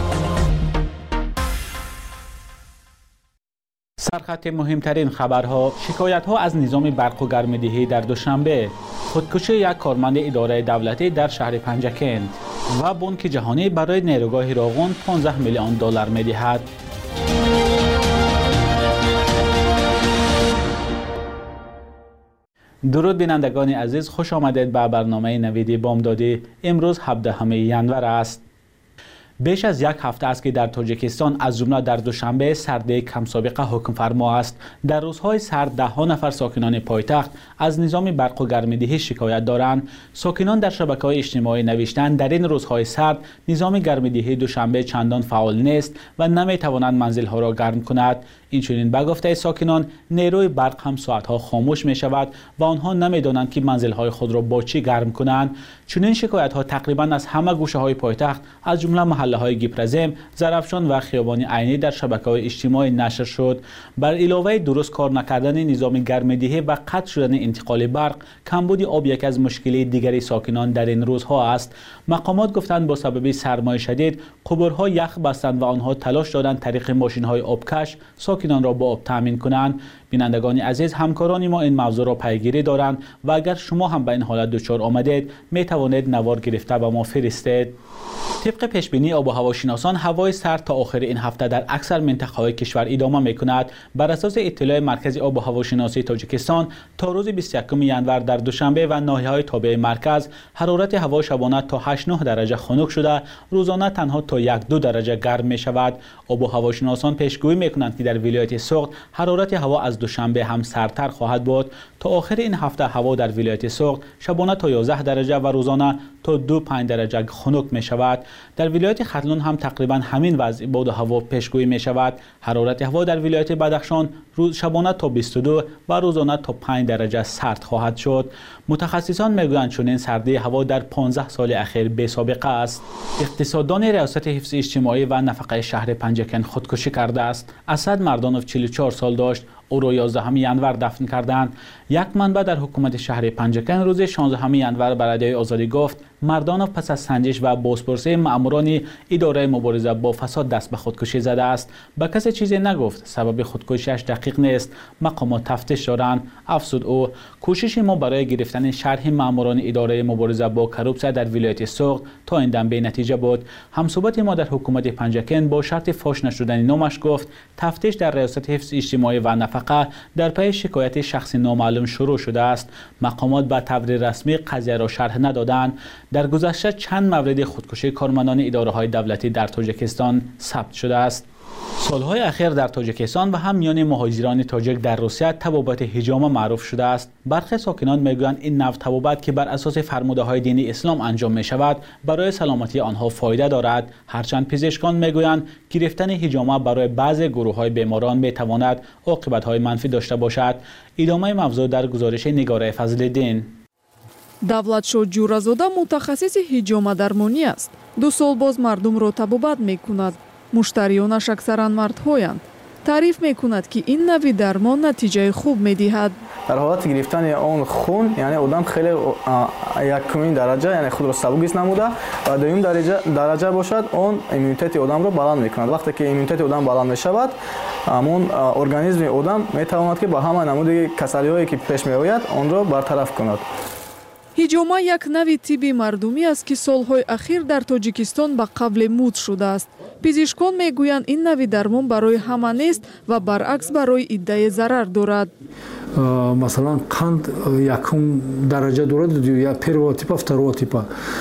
سرخط مهمترین خبرها: شکایت‌ها از نظام برق و گرم‌دهی در دوشنبه، خودکشی یک کارمند اداره دولتی در شهر پنجکند و بانک جهانی برای نیروگاه راغون 15 میلیون دلار می‌دهد. درود بینندگان عزیز، خوش آمدید به برنامه نوید بامدادی. امروز 17 ینور است. بیش از یک هفته است که در تاجیکستان از جمله در دوشنبه سرده کم سابقه حکم فرما است. در روزهای سرد ده ها نفر ساکنان پایتخت از نظام برق و گرم‌دهی شکایت دارند. ساکنان در شبکه‌های اجتماعی نوشتند در این روزهای سرد نظام گرم‌دهی دوشنبه چندان فعال نیست و نمی‌تواند منزل‌ها را گرم کند. اینچنین به گفته ساکنان نیروی برق هم ساعتها خاموش می شود و آنها نمیدانند که منزل‌های خود را با چی گرم کنند. چنین شکایت‌ها تقریباً از همه گوشه‌های پایتخت از جمله محله‌های گیپرزم، زرافشان و خیابان عینی در شبکه‌های اجتماعی نشر شد. بر علاوه درست کار نکردن نظام گرم‌دهی و قطع شدن انتقال برق، کمبود آب یک از مشکلی دیگری ساکنان در این روزها است. مقامات گفتند با سبب سرمای شدید قبرها یخ بستند و آنها تلاش دادند طریق ماشین‌های آبکش ساکنان را با آب تامین کنند. بینندگان عزیز، همکاران ما این موضوع را پیگیری دارند و اگر شما هم به این حالت دچار آمدید می توانید نوار گرفته به ما فرستید. طبق پیشبینی آب و هواشناسان، هوای سرد تا آخر این هفته در اکثر منطقه‌های کشور ادامه می‌کند. بر اساس اطلاع مرکز آب و هواشناسی تاجیکستان، تا روز 21 ژانویه در دوشنبه و ناحیه‌های تابع مرکز حرارت هوا شبانه تا 8-9 درجه خنک شده، روزانه تنها تا 1-2 درجه گرم می‌شود. آب و هواشناسان پیشگویی می‌کنند که در ولایت سوغد حرارت هوا از دوشنبه هم سردتر خواهد بود. تا آخر این هفته هوا در ولایت سوغد شبانه تا 11 درجه و روزانه تا 2-5 درجه خنک می‌شود. در ولایت ختلون هم تقریبا همین وضع باد هوا پیشگویی می شود. حرارت هوا در ولایت بدخشان روز شبانه تا 22 و روزانه تا 5 درجه سرد خواهد شد. متخصصان میگویند چنین سردی هوا در 15 سال اخیر بی سابقه است. اقتصاددان ریاست حفظ اجتماعی و نفقه شهر پنجکن خودکشی کرده است. اسد مردانوف 44 سال داشت. او را 11 ژانویه دفن کردند. یک منبع در حکومت شهر پنجکن روز 16 ژانویه به رادیوی آزادی گفت مردانوف پس از سنجش و بازپرسی ماموران اداره مبارزه با فساد دست به خودکشی زده است. به کسی چیزی نگفت. سبب خودکشیش دقیق نیست. مقامات تفتیش دارند. افزود او. کوشش ما برای گرفتن شرح ماموران اداره مبارزه با کروپسیون در ولایت سوغد تا این دم به نتیجه بود. همصحبت ما در حکومت پنجکن با شرط فاش نشدن نامش گفت تفتیش در ریاست حفظ اجتماعی و نفقه در پی شکایت شخص نامعلوم شروع شده است. مقامات به طور رسمی قضیه را شرح ندادند. در گذشته چند مورد خودکشی کارمندان اداره‌های دولتی در تاجیکستان ثبت شده است. سالهای اخیر در تاجیکستان و هم میان مهاجران تاجیک در روسیه تبابت حجامه معروف شده است. برخی ساکنان میگویند این نوع تبابت که بر اساس فرموده‌های دینی اسلام انجام می شود برای سلامتی آنها فایده دارد. هرچند پزشکان میگویند گرفتن حجامه برای بعضی گروه‌های بیماران می تواند عاقبت‌های منفی داشته باشد. ادامه موضوع در گزارش نگاره فضل‌الدین. давлатшоҳ ҷуразода мутахассиси ҳиҷомадармонӣ аст. 2 сол боз мардумро табобат мекунад. муштарионаш аксаран мардҳоянд. таъриф мекунад ки ин нави дармон натиҷаи хуб медиҳад. дар ҳолати гирифтани он хун яъне одам хеле якумин дараҷа яъне худро сабук ҳис намуда ва дуюм дараҷа бошад, он иммунитети одамро баланд мекунад. вақте ки иммунитети одам баланд мешавад, ҳамон организми одам метавонад ки ба ҳама намуди касалиҳое ки пеш меояд онро бартараф кунад. ҳиҷома як нави тибби мардумӣ аст ки солҳои ахир дар тоҷикистон ба қабле мӯд шудааст. пизишкон мегӯянд ин нави дармон барои ҳама нест ва баръакс барои иддае зарар дорад. масалан қанд якум дараҷа дорад, первого типа, второго типа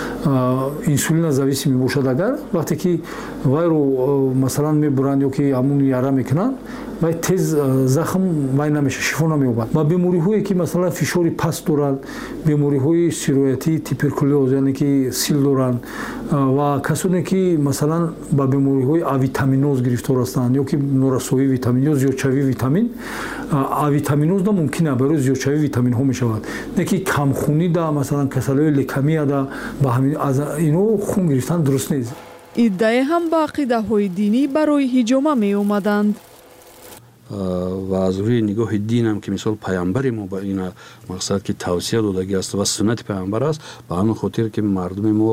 инсулина зависимӣ бошад. агар вақте ки вайро масалан мебуранд ё ки ҳамун яра мекунанд, вай тез захм вай намеша, шифо намеёбад. ва бемориҳое ки масалан фишори паст дорад, бемориҳои сироятӣ, туберкулёз яъне ки сил доранд ва касоне ки масалан ба бемориҳои авитаминоз гирифтор ҳастанд ё ки норасоии витамин ё зиёдшавии витамин. авитаминозда мумкин аст барои зиёдшавии витаминҳо мешавад. не ки камхунида масалан касалиҳои лекамияда ба ҳамин аз ино хун гирифтан дуруст нест. иддае ҳам ба ақидаҳои динӣ барои ҳиҷома меомаданд. ва аз рӯи нигоҳи динам ки мисол пайғамбари мо ба ин мақсад ки тавсия додагӣ аст ва суннати пайғамбар аст, ба ҳамин хотир ки мардуми мо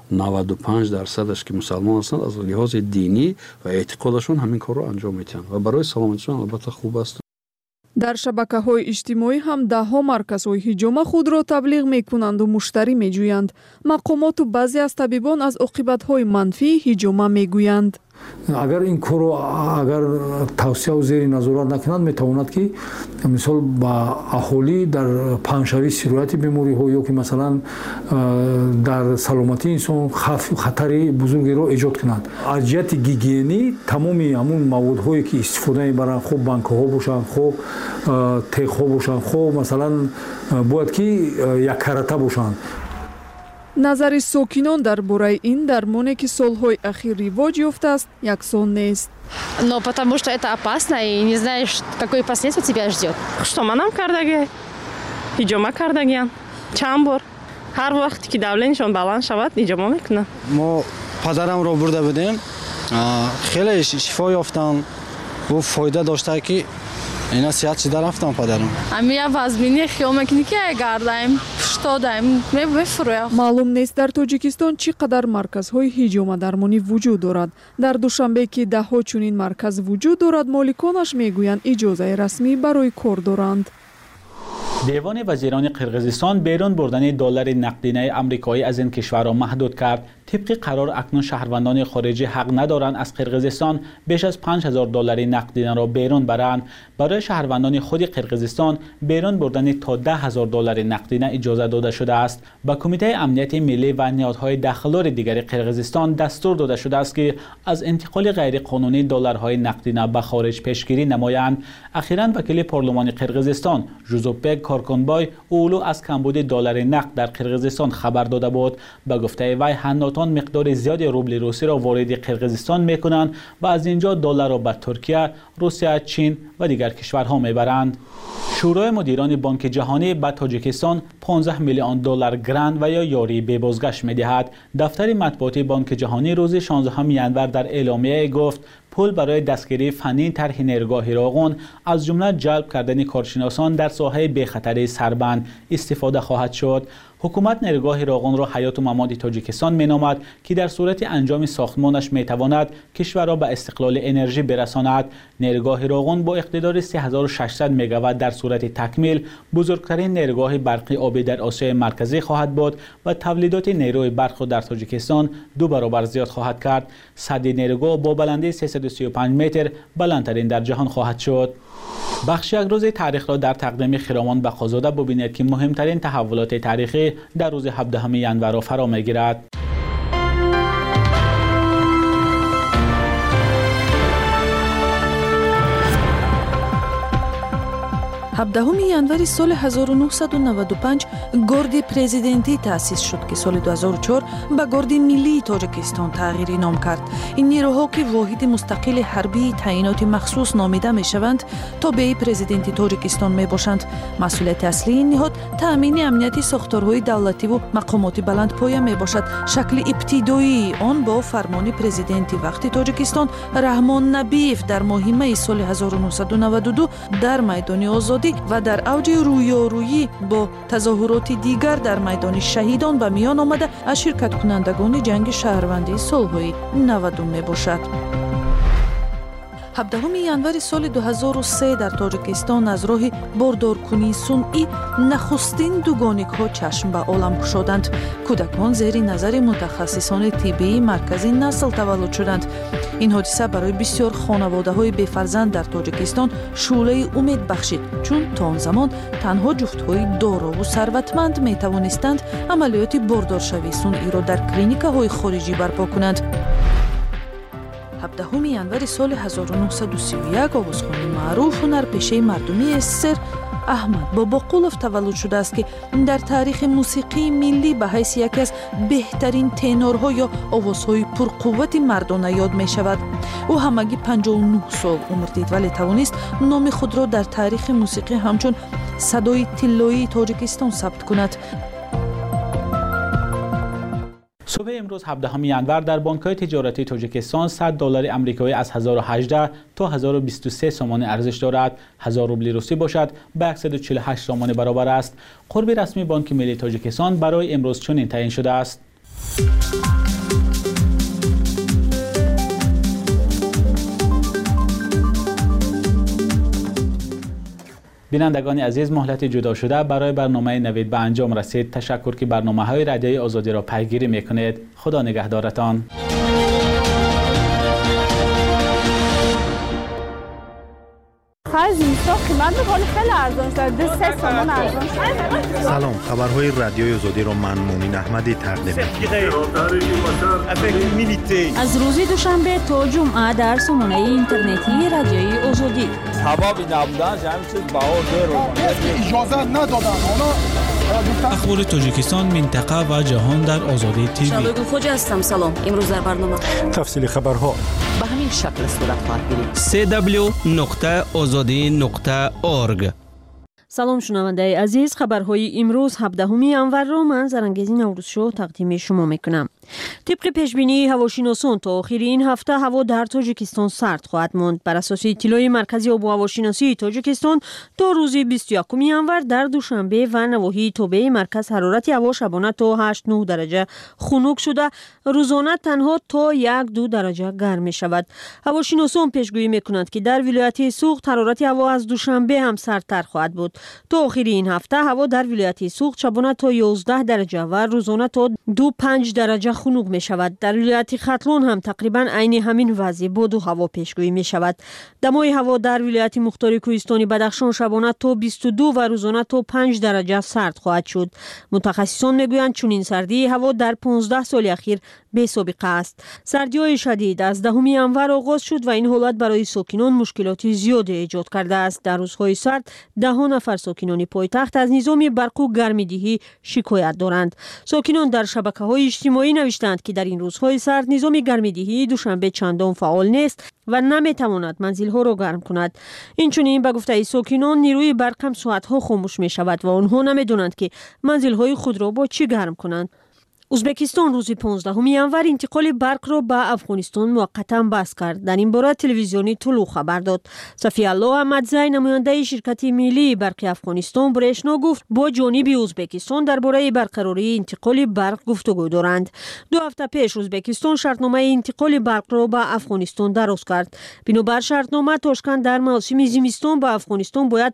95% ки мусалмон ҳастанд, аз лиҳози динӣ ва эътиқодашон ҳамин корро анҷом медиҳанд ва барои саломатишон албатта хуб аст. дар шабакаҳои иҷтимоӣ ҳам даҳҳо марказҳои ҳиҷома худро таблиғ мекунанду муштарӣ меҷӯянд. мақомоту баъзе аз табибон аз оқибатҳои манфии ҳиҷома мегӯянд. агар ин корро агар тавсияу зери назорат накунанд, метавонад ки мисол ба аҳолӣ дар паҳншавии сирояти бемориҳо ё ки масалан дар саломатии инсон хатари бузургеро эҷод кунанд. аз ҷиҳати гигиенӣ тамоми ҳамун маводҳое ки истифода мебаранд, хоб банкаҳо бошанд, хоб теғҳо бошанд, хоб масалан бояд ки яккарата бошанд. назари сокинон дар бораи ин дармоне ки солҳои ахир ривоҷ ёфтааст яксон нест. Но потому что это опасно и не знаешь, какое последствие тебя ждет. Что манам кардаги? Иҷома кардагиян. Чанд бор. Ҳар вақте ки давленишон баланд шавад, иҷома мекунанд. Мо падарамро бурда будем. Хеле шифо ёфтан. Бу фоида дошта ки ина сиҳатшида рафтам падарам. Амия вазмини хиёмакники гардаем, что даем, мефуроям. Маълум нест дар Тоҷикистон чӣ қадар марказҳои ҳиҷомадармонӣ вуҷуд дорад. Дар душанбе ки даҳҳо чунин марказ вуҷуд дорад, моликонаш мегӯянд иҷозаи расмӣ барои кор доранд. دیوان وزیران قرقیزستان بیرون بردن دلار نقدینه آمریکایی از این کشور را محدود کرد. طبق قرار اکنون شهروندان خارجی حق ندارند از قرقیزستان بیش از 5000 دلار نقدینه را بیرون برند. برای شهروندان خود قرقیزستان بیرون بردن تا 10000 دلار نقدینه اجازه داده شده است. با کمیته امنیت ملی و نهادهای داخلی دیگر قرقیزستان دستور داده شده است که از انتقال غیر قانونی دلارهای نقدینه به خارج پیشگیری نمایند. اخیراً وکیل پارلمان قرقیزستان ژوزوپک کارکنبای اولو از کمبود دلار نقد در قرقیزستان خبر داده بود. به گفته وی حناتان مقدار زیادی روبل روسی را وارد قرقیزستان میکنند و از اینجا دلار را به ترکیه، روسیه، چین و دیگر کشورها میبرند. شورای مدیران بانک جهانی به تاجیکستان 15 میلیون دلار گرانت و یا یاری به بازگشت میدهد. دفتر مطبوعاتی بانک جهانی روز 16 ینور در اعلامیه گفت پول برای دستگیری فنی طرح نیروگاه راغون از جمله جلب کردن کارشناسان در ساحه بی‌خطری سربند استفاده خواهد شد. حکومت نیروگاه راغون را حیات و ممات تاجیکستان مینامد که در صورت انجام ساختمانش میتواند کشور را به استقلال انرژی برساند. نیروگاه راغون با اقتدار 3600 مگاوات در صورت تکمیل بزرگترین نیروگاه برقی آبی در آسیای مرکزی خواهد بود و تولیدات نیروی برق در تاجیکستان 2 برابر زیاد خواهد کرد. سد نیروگاه با بلندی 335 متر بلندترین در جهان خواهد شد. بخش یک روز تاریخ را در تقدیم خرامان بقازاده ببینید که مهمترین تحولات تاریخی در روز 17 ینور را فرا میگیرد. 17 январи соли 1995 горди президентӣ таъсис шуд ки соли 2004 ба горди миллии тоҷикистон тағйири ном кард. ин нерӯҳо ки воҳиди мустақили ҳарбии таъиноти махсус номида мешаванд тобеи президенти тоҷикистон мебошанд. масъулияти аслии ин ниҳод таъмини амнияти сохторҳои давлативу мақомоти баландпоя мебошад. шакли ибтидоии он бо фармони президенти вақти тоҷикистон раҳмон набиев дар моҳи майи соли 1992 дар майдони озодӣ ва дар авҷи рӯёрӯyӣ бо тазоҳуроти дигар дар майдони шаҳидон ба миён омада аз ширкаткунандагони ҷанги шаҳрвандии солҳои 90 мебошад. 17 январи соли 2003 дар тоҷикистон аз роҳи бордоркунии сунъӣ нахустин дугоникҳо чашм ба олам кушоданд. кӯдакон зери назари мутахассисони тиббии маркази насл таваллуд шуданд. ин ҳодиса барои бисёр хонаводаҳои бефарзанд дар тоҷикистон шӯълаи умед бахшид, чун то он замон танҳо ҷуфтҳои дорову сарватманд метавонистанд амалиёти бордоршавии сунъиро дар клиникаҳои хориҷӣ барпо кунанд. 17 январи соли 1931 овозхони маъруф ҳунарпешаи мардумии СССР аҳмад бобоқулов таваллуд шудааст ки дар таърихи мусиқии миллӣ ба ҳайси яке аз беҳтарин тенорҳо ё овозҳои пурқуввати мардона ёд мешавад. ӯ ҳамагӣ 59 сол умр дид, вале тавонист номи худро дар таърихи мусиқӣ ҳамчун садои тиллоии тоҷикистон сабт кунад. صبح امروز 17 ینور در بانک‌های تجارتی تاجیکستان 100 دلار آمریکایی از 1018 تا 1023 سوم ارزش دارد. 1000 روبل روسی باشد به 148 سوم برابر است. قرب رسمی بانک ملی تاجیکستان برای امروز چنین تعیین شده است. بینندگان عزیز، مهلت جدا شده برای برنامه نوید به انجام رسید. تشکر که برنامه‌های رادیوی آزادی را پیگیری می‌کنید. خدا نگهدارتان. آخر زمستان قیمت میکنه خیلی ارزان شده 3 تومان ارزان شده. سلام، خبرهای رادیوی آزادی را من مونین احمدی تقدیم می‌کنم. از روز دوشنبه تا جمعه در سامانه اینترنتی رادیوی آزادی. حبابی نبودن همین چیز بهار اجازه ندادن. اخبار تاجیکستان، منطقه و جهان در آزادی تیوی. شالوی خوج هستم. سلام. امروز در برنامه تفصیل خبرها به همین شکل صورت خواهد گرفت. www.azadi.org. سلام شنونده عزیز، خبرهای امروز 17 январ را من زرنگزی نوروزشو تقدیم شما میکنم. طبق پیشبینی هواشناسان تا آخر این هفته هوا در تاجیکستان سرد خواهد ماند. بر اساس اطلاع مرکز آب و هواشناسی تاجیکستان تا روز 21 январ در دوشنبه و نواحی توبه مرکز حرارت هوا شبانه تا 8-9 درجه خنک شده، روزانه تنها تا 1-2 درجه گرم می شود. هواشناسان پیشگویی میکنند که در ولایت سوخت حرارت هوا از دوشنبه هم سردتر خواهد بود. تا آخر این هفته هوا در ولایت سوخت شبانه تا 11 درجه و روزانه تا 2-5 درجه خنک می شود. در ولایت ختلون هم تقریبا عین همین وضع باد و هوا پیشگویی می شود. دمای هوا در ولایت مختار کوهستانی بدخشان شبانه تا 22 و روزانه تا 5 درجه سرد خواهد شد. متخصصان میگویند چنین سردی هوا در 15 سال اخیر بی سابقه است. سردی‌های شدید از 10 январ آغاز شد و این حالت برای ساکنان مشکلات زیادی ایجاد کرده است. در روزهای سرد 10 نفر ساکنان پایتخت از نظام برق و گرم‌دهی شکایت دارند. ساکنان در شبکه‌های اجتماعی نوشتند که در این روزهای سرد نظام گرم‌دهی دوشنبه چندان فعال نیست و نمیتواند منزل‌ها را گرم کند. اینچنین به گفته ساکنان نیروی برق هم ساعت‌ها خاموش می‌شود و آنها نمی‌دانند که منزل‌های خود را با چی گرم کنند. ازبکستان روز 15 январ انتقال برق را به افغانستان موقتا بس کرد. در این باره تلویزیونی طلوع خبر داد. صفی الله احمدزی نماینده شرکت ملی برق افغانستان برشنا گفت با جانب ازبکستان درباره برقراری انتقال برق گفتگو دارند. 2 هفته پیش ازبکستان شرطنامه انتقال برق را به افغانستان دراز کرد. بنابر شرطنامه تاشکند در موسم زمستان به افغانستان باید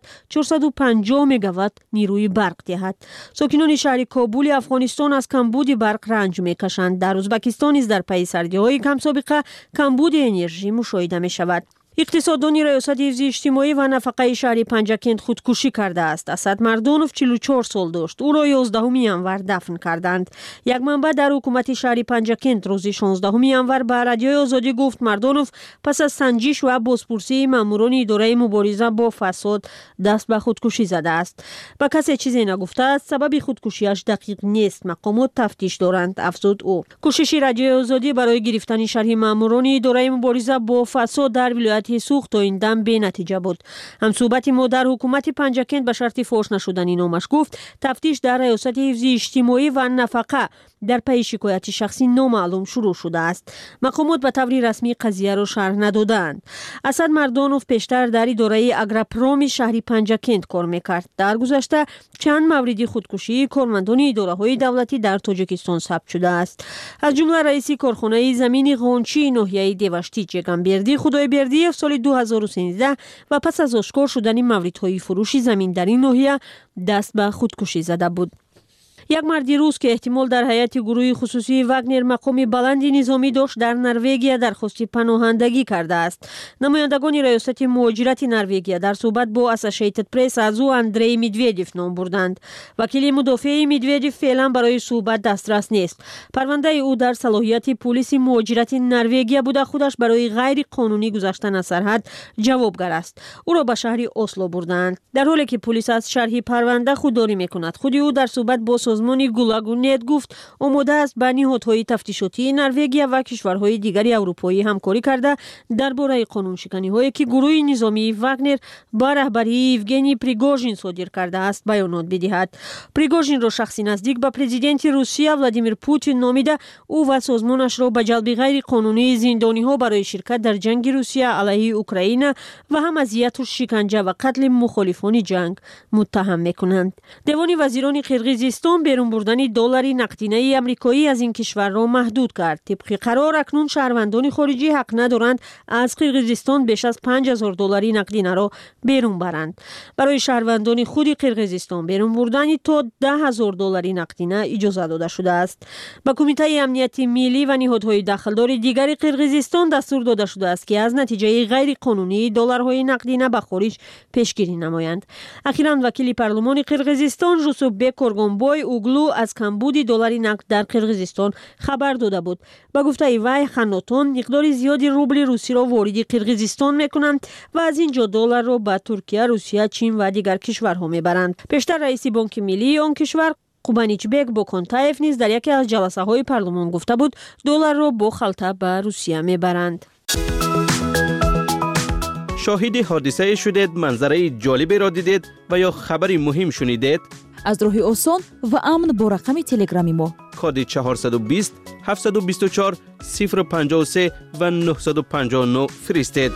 450 مگاوات نیروی برق دهد. ساکنان شهر کابل افغانستان از کمبود برق رنج میکشند. در ازبکستان نیز در پی سردی‌های کم سابقه کمبود انرژی مشاهده می شود. اقتصاددان ریاست حفظ اجتماعی و نفقه شهر پنجکند خودکشی کرده است. اسد مردانوف 44 سال داشت. او را 11 январ دفن کردند. یک منبع در حکومت شهر پنجکند روز 16 январ به رادیوی آزادی گفت مردانوف پس از سنجش و بازپرسی ماموران اداره مبارزه با فساد دست به خودکشی زده است. به کسی چیزی نگفته است. سبب خودکشیش دقیق نیست. مقامات تفتیش دارند، افزود او. کوشش رادیوی آزادی برای گرفتن شرح ماموران اداره مبارزه با فساد در ولایت سوخت تا این دم بی نتیجه بود. همصحبت ما در حکومت پنجکند به شرط فاش نشدنی نامش گفت تفتیش در ریاست حفظ اجتماعی و نفقه در پی شکایت شخصی نامعلوم شروع شده است. مقامات به طور رسمی قضیه را شرح ندادند. اسد مردانوف پیشتر در اداره اگرپروم شهر پنجکند کار میکرد. در گذشته چند مورد خودکشی کارمندان اداره‌های دولتی در تاجیکستان ثبت شده است. از جمله رئیس کارخانه زمین قونچی ناحیه دیوشتی جگانبردی خدایبردی سال 2013 و پس از آشکار شدن موردهای فروش زمین در این ناحیه دست به خودکشی زده بود. یک مرد روس که احتمال در هیئت گروه خصوصی واگنر مقام بلند نظامی داشت در نروژ درخواست پناهندگی کرده است. نمایندگان ریاست مهاجرت نروژ در صحبت با اسوسییتد پرس از او اندری میدویدیف نام بردند. وکیل مدافع میدویدیف فعلا برای صحبت دسترس نیست. پرونده او در صلاحیت پلیس مهاجرت نروژ بوده خودش برای غیر قانونی گذشتن از سرحد جوابگر است. او را به شهر اسلو بردند. در حالی که پلیس از شرح پرونده خودداری میکند. خود او در صحبت با سازمان گولاگونت گفت آماده است با نهادهای تفتیشاتی نروژ و کشورهای دیگری اروپایی همکاری کرده درباره قانونشکنی‌هایی که گروه نظامی واگنر با رهبری یوگنی پریگوژین صادر کرده است بیانات بدهد. پریگوژین را شخصی نزدیک به پرزیدنت روسیه ولادیمیر پوتین نامیده او و سازمانش را به جلب غیر قانونی زندانی‌ها برای شرکت در جنگ روسیه علیه اوکراین و هم اذیت و شکنجه و قتل مخالفان جنگ متهم می‌کنند. دیوان وزیران قرقیزستان بیرون بردن دلار نقدینه آمریکایی از این کشور را محدود کرد. طبق قرار اکنون شهروندان خارجی حق ندارند از قرقیزستان بیش از 5000 دلار نقدینه را بیرون برند. برای شهروندان خود قرقیزستان بیرون بردن تا 10000 دلار نقدینه اجازه داده شده است. با کمیته امنیت ملی و نهادهای دخلدار دیگر قرقیزستان دستور داده شده است که از نتیجه غیر قانونی دلارهای نقدینه به خارج پیشگیری نمایند. اخیراً وکیل پارلمان قرقیزستان جوسوبک کورگونبوی اوگلو از کمبود دلار نقد در قرقیزستان خبر داده بود. با گفته وی خناتان مقدار زیادی روبل روسی را وارد قرقیزستان میکنند و از اینجا دلار را به ترکیه، روسیه، چین و دیگر کشورها میبرند. پیشتر رئیس بانک ملی آن کشور قوبانیچبک بوکونتایف نیز در یکی از جلسه های پارلمان گفته بود دلار را با خلطه به روسیه میبرند. شاهد حادثه شدید، منظره جالبی را دیدید و یا خبری مهم شنیدید؟ از راه آسان و امن با رقم تلگرامی ما کد 420 724 053 و 959 فرستید.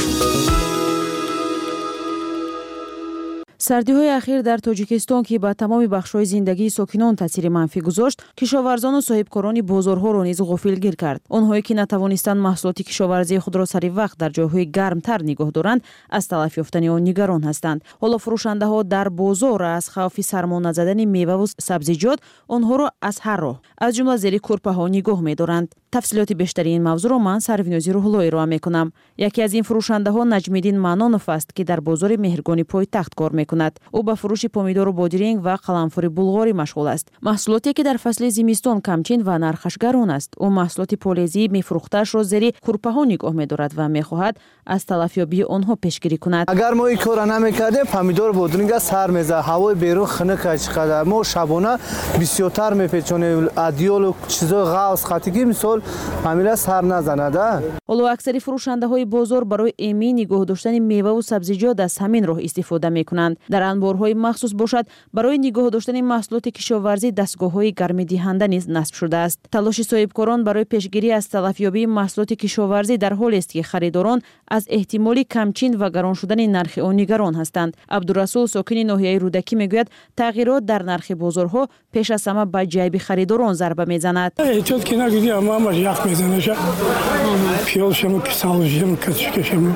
سردی‌های اخیر در تاجیکستان که با تمام بخش‌های زندگی ساکنان تاثیر منفی گذاشت، کشاورزان و صاحبکاران بازارها را نیز غافلگیر کرد. آنهایی که نتوانستند محصولات کشاورزی خود را سری وقت در جاهای گرمتر نگاه دارند، از تلف یافتن آن نگران هستند. حالا فروشنده‌ها در بازار از خوف سرما نزدن میوه و سبزیجات آنها را از هر راه، از جمله زیر کورپه‌ها نگاه می‌دارند. تفصیلات بیشتری این موضوع را من سروینازی روح‌اللهی ارائه می‌کنم. یکی از این فروشنده‌ها نجمیدین منانوف است که در بازار مهرگانی پایتخت کار می‌کند. او با فروش پومیدور و بادرینگ و قلمفور بلغاری مشغول است. محصولاتی که در فصل زمستان کمچین و نرخش گران است. او محصولات پولیزی می‌فروخته‌اش را زیر کورپه‌ها نگاه می‌دارد و می‌خواهد از تلفیابی آنها پیشگیری کند. اگر ما این کار نمی‌کردیم پومیدور و بادرینگ سر می‌زد، هوای بیرون خنک چقدر ما شبانه بسیارتر می‌پیچونیم، ادیال و چیزا غاز خاطیگی مثال فامیلا سر نزنه. حالا اکثر فروشنده‌های بازار برای ایمی نگاه داشتن میوه و سبزیجات از همین راه استفاده می‌کنند. در انبارهای مخصوص باشد برای نگاه داشتن محصولات کشاورزی دستگاه‌های گرمی دهنده نیز نصب شده است. تلاش صاحبکاران برای پیشگیری از تلفیابی محصولات کشاورزی در حالی است که خریداران از احتمال کمچین و گران شدن نرخ آن نگران هستند. عبدالرسول ساکن ناحیه رودکی میگوید تغییرات در نرخ بازارها پیش از همه به جیب خریداران ضربه میزند. چون که نگیدی اما یخ میزنه پیالشم کسالشم کشکشم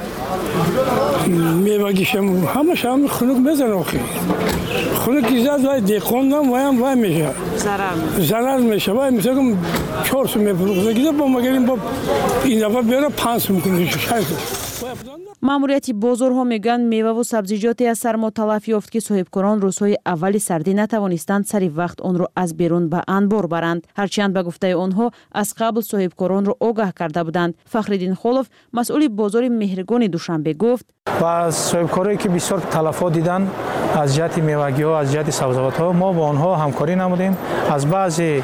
میوه‌گیشم همه خنک میزنه آخه خنک زیاد وای دیکوندم وای میشه ضرر میشه وای مثلا 400 میفروشه دیگه با مگریم با این دفعه بیاره 500 میکنه شاید. ماموریت بازارها میگن میوه و سبزیجاتی از سرما تلف یافت که صاحبکاران روزهای اول سردی نتوانستند سری وقت آن را از بیرون به انبار برند. هرچند به گفته آنها از قبل صاحبکاران را آگاه کرده بودند. فخرالدین خلف مسئول بازار مهرگان دوشنبه گفت و از صاحبکارایی که بسیار تلفات دیدن از جهت میوگی ها، از جهت سبزیجات ها، ما با آنها همکاری نمودیم. از بعضی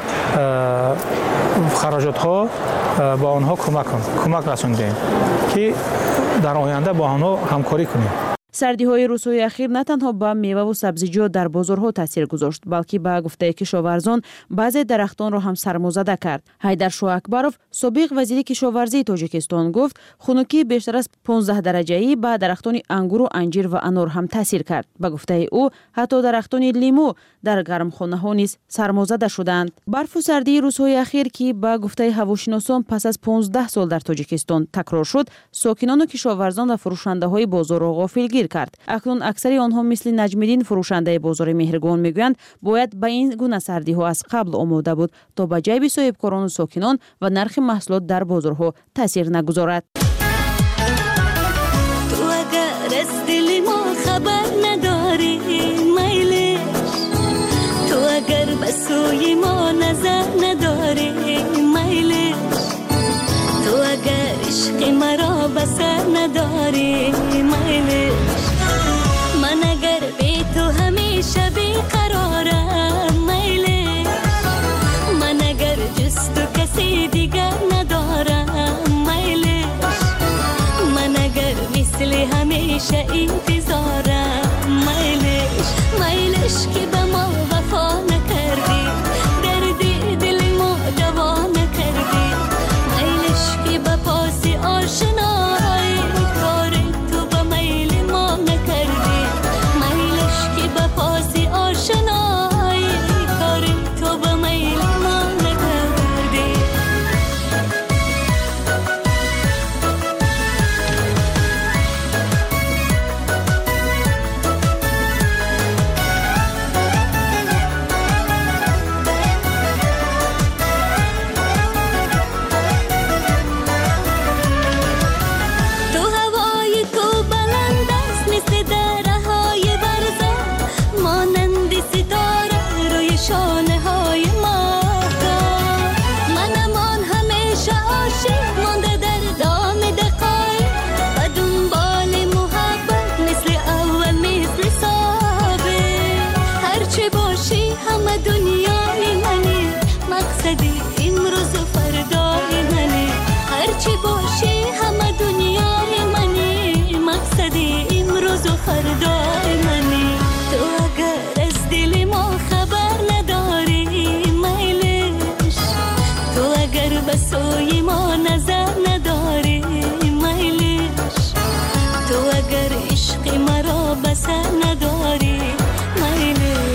خراجات ها با آنها کمک رسوندیم که در آینده با آنها همکاری کنیم. سردی‌های روزهای اخیر نه تنها به میوه و سبزیجات در بازارها تاثیر گذاشت، بلکه به گفته کشاورزان بعضی درختان را هم سرمازده کرد. حیدرشاه اکبروف سابق وزیر کشاورزی تاجیکستان گفت خنکی بیشتر از 15 درجه‌ای به درختان انگور و انجیر و انار هم تاثیر کرد. به گفته او حتی درختان لیمو در گرمخانه‌ها نیز سرمازده شدند. برف و سردی روزهای اخیر که به گفته هواشناسان پس از 15 سال در تاجیکستان تکرار شد، ساکنان و کشاورزان و فروشنده‌های بازار را غافلگیر کرد. اکنون اکثر آنها مثل نجمیدین فروشنده بازار مهرگان میگویند باید به این گونه سردی‌ها از قبل آماده بود تا به جیب صاحبکاران و ساکنان و نرخ محصولات در بازارها تاثیر نگذارد. تو اگر از دل ما خبر نداری میلش، تو اگر به سوی ما نظر نداری میلش، تو اگر عشق مرا بسر نداری میلش، من اگر بی تو همیشه بیقرارم میلش، من اگر جز تو کسی دیگر ندارم میلش، من اگر مثل همیشه انتظارم میلش، میلش که به ما وفا نکردی، دردی دل ما دوا نکردی، میلش که به پاس آشنایی کار تو به میل ما نکردی، میلش که به پاس آشنایی کار مقصد امروز و فردای منی هرچی باشه همه دنیای منی مقصد امروز و فردای منی تو اگر از دل ما خبر نداری میلش تو اگر به سوی ما نظر نداری میلش تو اگر عشق مرا بسر نداری میلش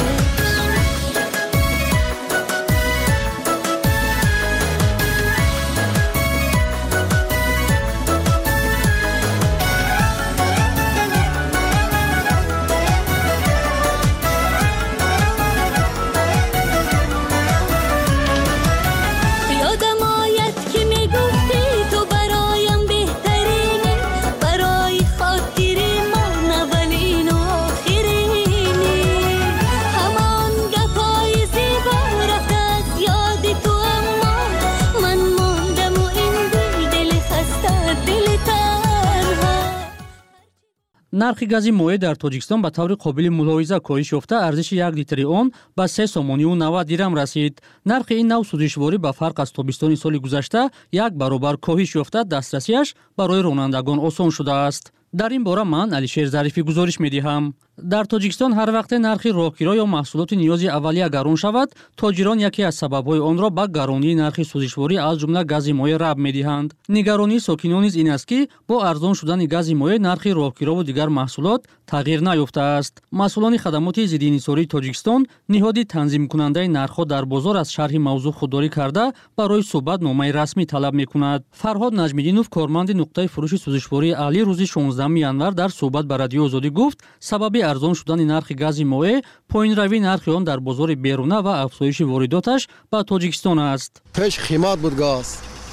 нархи гази моеъ дар тоҷикистон ба таври қобили мулоҳиза коҳиш ёфта арзиши 1 литри он ба 3 сомонию 90 дирам расид. нархи ин нав сӯзишворӣ ба фарқ аз тобистони соли гузашта 1 баробар коҳиш ёфта дастрасиаш барои ронандагон осон шудааст. дар ин бора ман Алишер Зарифӣ гузориш медиҳам. дар тоҷикистон ҳар вақте нархи роҳгиро ё маҳсулоти ниёзи аввалия гарон шавад, тоҷирон яке аз сабабҳои онро ба гаронии нархи сӯзишворӣ аз ҷумла гази моеъ рабт медиҳанд. нигаронии сокинон низ ин аст ки бо арзон шудани гази моеъ нархи роҳгирову дигар маҳсулот тағйир наёфтааст. масъулони хадамоти зиддинисории тоҷикистон ниҳоди танзимкунандаи нархҳо дар бозор аз шарҳи мавзӯъ худдорӣ карда барои суҳбат номаи расмӣ талаб мекунад. Фарҳод Наҷмиддинов, корманди нуқтаи фурӯши сӯзишвории аҳлӣ, рӯзи 16 январ дар суҳбат ба Радиои Озодӣ гуфт, сабаби арзон шудани нархи гази моеъ поинравии нархи он дар бозори беруна ва афзоиши воридоташ ба Тоҷикистон аст. пеш қимат буд газ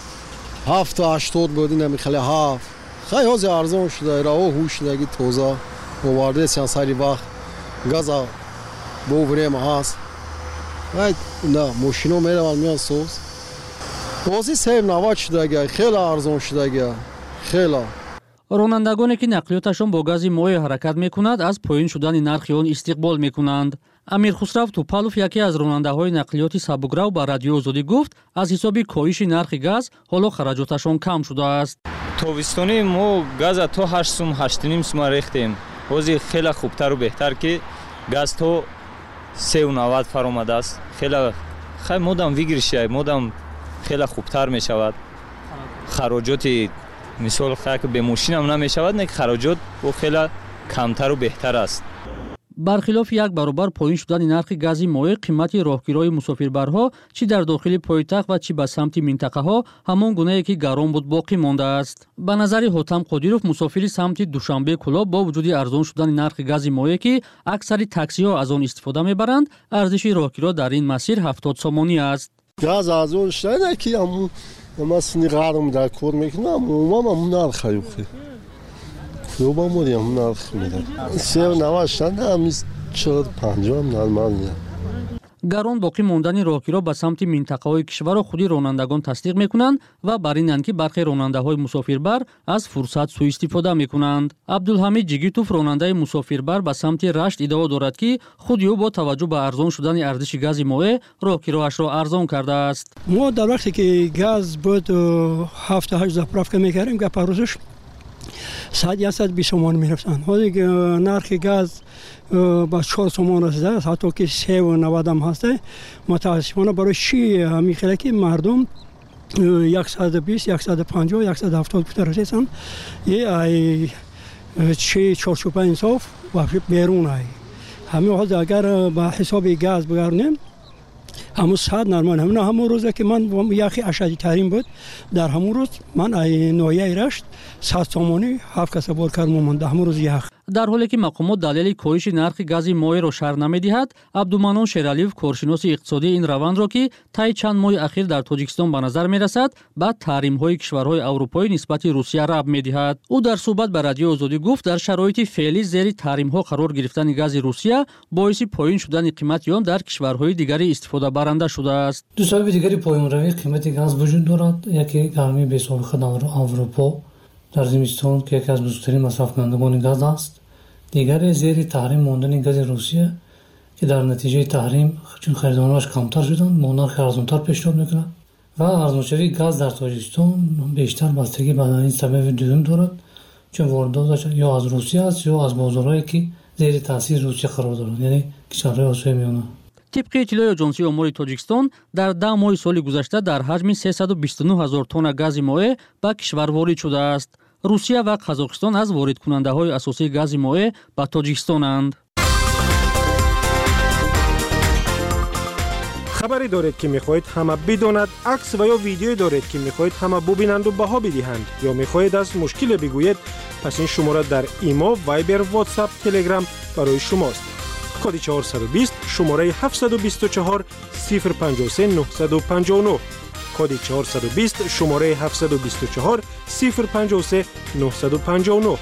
7-80 буд, ин хеле 7 хай ҳозир арзон шуда, раҳо ҳуш шудаги тоза овардесиян сари вақт газа бо врема ҳаст. ай на мошино мераванд меян соз ҳозир 7-90 шудагия хеле арзон шудагия хеле. ронандагоне ки нақлиёташон бо гази моеъ ҳаракат мекунад аз поин шудани нархи он истиқбол мекунанд. Амирхусрав Тупалов, яке аз ронандаҳои нақлиёти сабукрав ба Радиои Озодӣ гуфт, аз ҳисоби коҳиши нархи газ ҳоло хараҷоташон кам шудааст. тобистони мо газа то 8 сум 8.5 сума рехтем. ҳозир хеле хубтару беҳтар ки газ то 3.90 фаромадааст. хеле хай модам вигиришай модам хеле хубтар мешавад. хароҷоти мисол хай ки бе мошинам намешавад, не хароҷот бо хеле камтару беҳтар аст. бархилофи 1 баробар поин шудани нархи гази моеъ, қимати роҳгирои мусофирбарҳо чӣ дар дохили пойтахт ва чӣ ба самти минтақаҳо ҳамон гунае ки гарон буд боқӣ мондааст. ба назари Ҳотам Қодиров, мусофири самти Душанбе Кӯлоб, бо вуҷуди арзон шудани нархи гази моеъ ки аксари таксиҳо аз он истифода мебаранд, арзиши роҳгиро дар ин масир 70 сомонӣ аст. газ арзон шуда ки ама сини ғарм дар кор мекунам, умам ам нарх хаёхи хӯба модиам нарх меда 3.90 шуда амис 4.50 нормалия. гарон боқӣ мондани роҳгиро ба самти минтақаҳои кишварро худи ронандагон тасдиқ мекунанд ва бар инанд ки бархе ронандаҳои мусофирбар аз фурсат сӯистифода мекунанд. Абдулҳамид Ҷигитов, ронандаи мусофирбар ба самти Рашт, иддао дорад ки худи ӯ бо таваҷҷӯҳ ба арзон шудани арзиши гази моеъ роҳгироашро арзон кардааст. мо дар вақте ки газ буд 7-8 заправка мекардем, гапа рӯзиш 120 сомон мерафтанд. ҳозир нархи газ ба 4 сомон расидааст, ҳатто ки 3.90 ҳаст. мутаассифона барои чӣ мехеле ки мардум 120, 150, 170 бутар расиданд. чӣ чорчӯба инсоф вообще берун ай. ҳамин ҳозир агар ба ҳисоби газ бигаронем ҳамун 100 нормал. ҳамун рӯзе ки ман яхи ашадитарин буд, дар ҳамун рӯз ман ноҳияи Рашт 100 сомонӣ 7 каса бор кардам монда ҳамун рӯз ях. дар ҳоле ки мақомот далели коҳиши нархи гази моеъро шарҳ намедиҳад, Абдуманон Шералиев, коршиноси иқтисодии ин равандро ки таи чанд моҳи ахир дар Тоҷикистон ба назар мерасад, ба таҳримҳои кишварҳои аврупоӣ нисбати Русия рабт медиҳад. ӯ дар суҳбат ба Радиои Озодӣ гуфт, дар шароити феълӣ зери таҳримҳо қарор гирифтани гази Русия боиси поин шудани қимати он дар кишварҳои дигари истифодабаранда шудааст. ду сабаби дигари поинравии қимати газ вуҷуд дорад. яке гармии бесобиқа дар Аврупо дар зимистон ки яке аз бузургтарин масрафкунандагони газ аст. дигаре зери таҳрим мондани гази Русия که در نتیجه تحریم چون خریدارانش کمتر شدن نرخ ارزانتر پیشنهاد میکنن و ارزانشوی گاز در تاجیکستان بیشتر بستگی به این سبب دوم دارد چون وارداتش یا از روسیه است یا از بازارهایی که زیر تاثیر روسیه قرار دارند یعنی کشورهای آسیای میانه. طبق اطلاع اجنسی امور تاجیکستان در 10 ماه سال گذشته در حجم 329,000 تن گاز مائع به کشور وارد شده است. روسیه و قزاقستان از وارد کننده های اساسی گاز مائع به تاجیکستانند. خبری دارید که میخواهید همه بداند، عکس و یا ویدیویی دارید که میخواهید همه ببینند و بها بدهند یا میخواهید از مشکل بگویید، پس این شماره در ایما، وایبر، واتساپ، تلگرام برای شماست. کد 420 شماره 724 053 959 کد 420 شماره 724 053 959.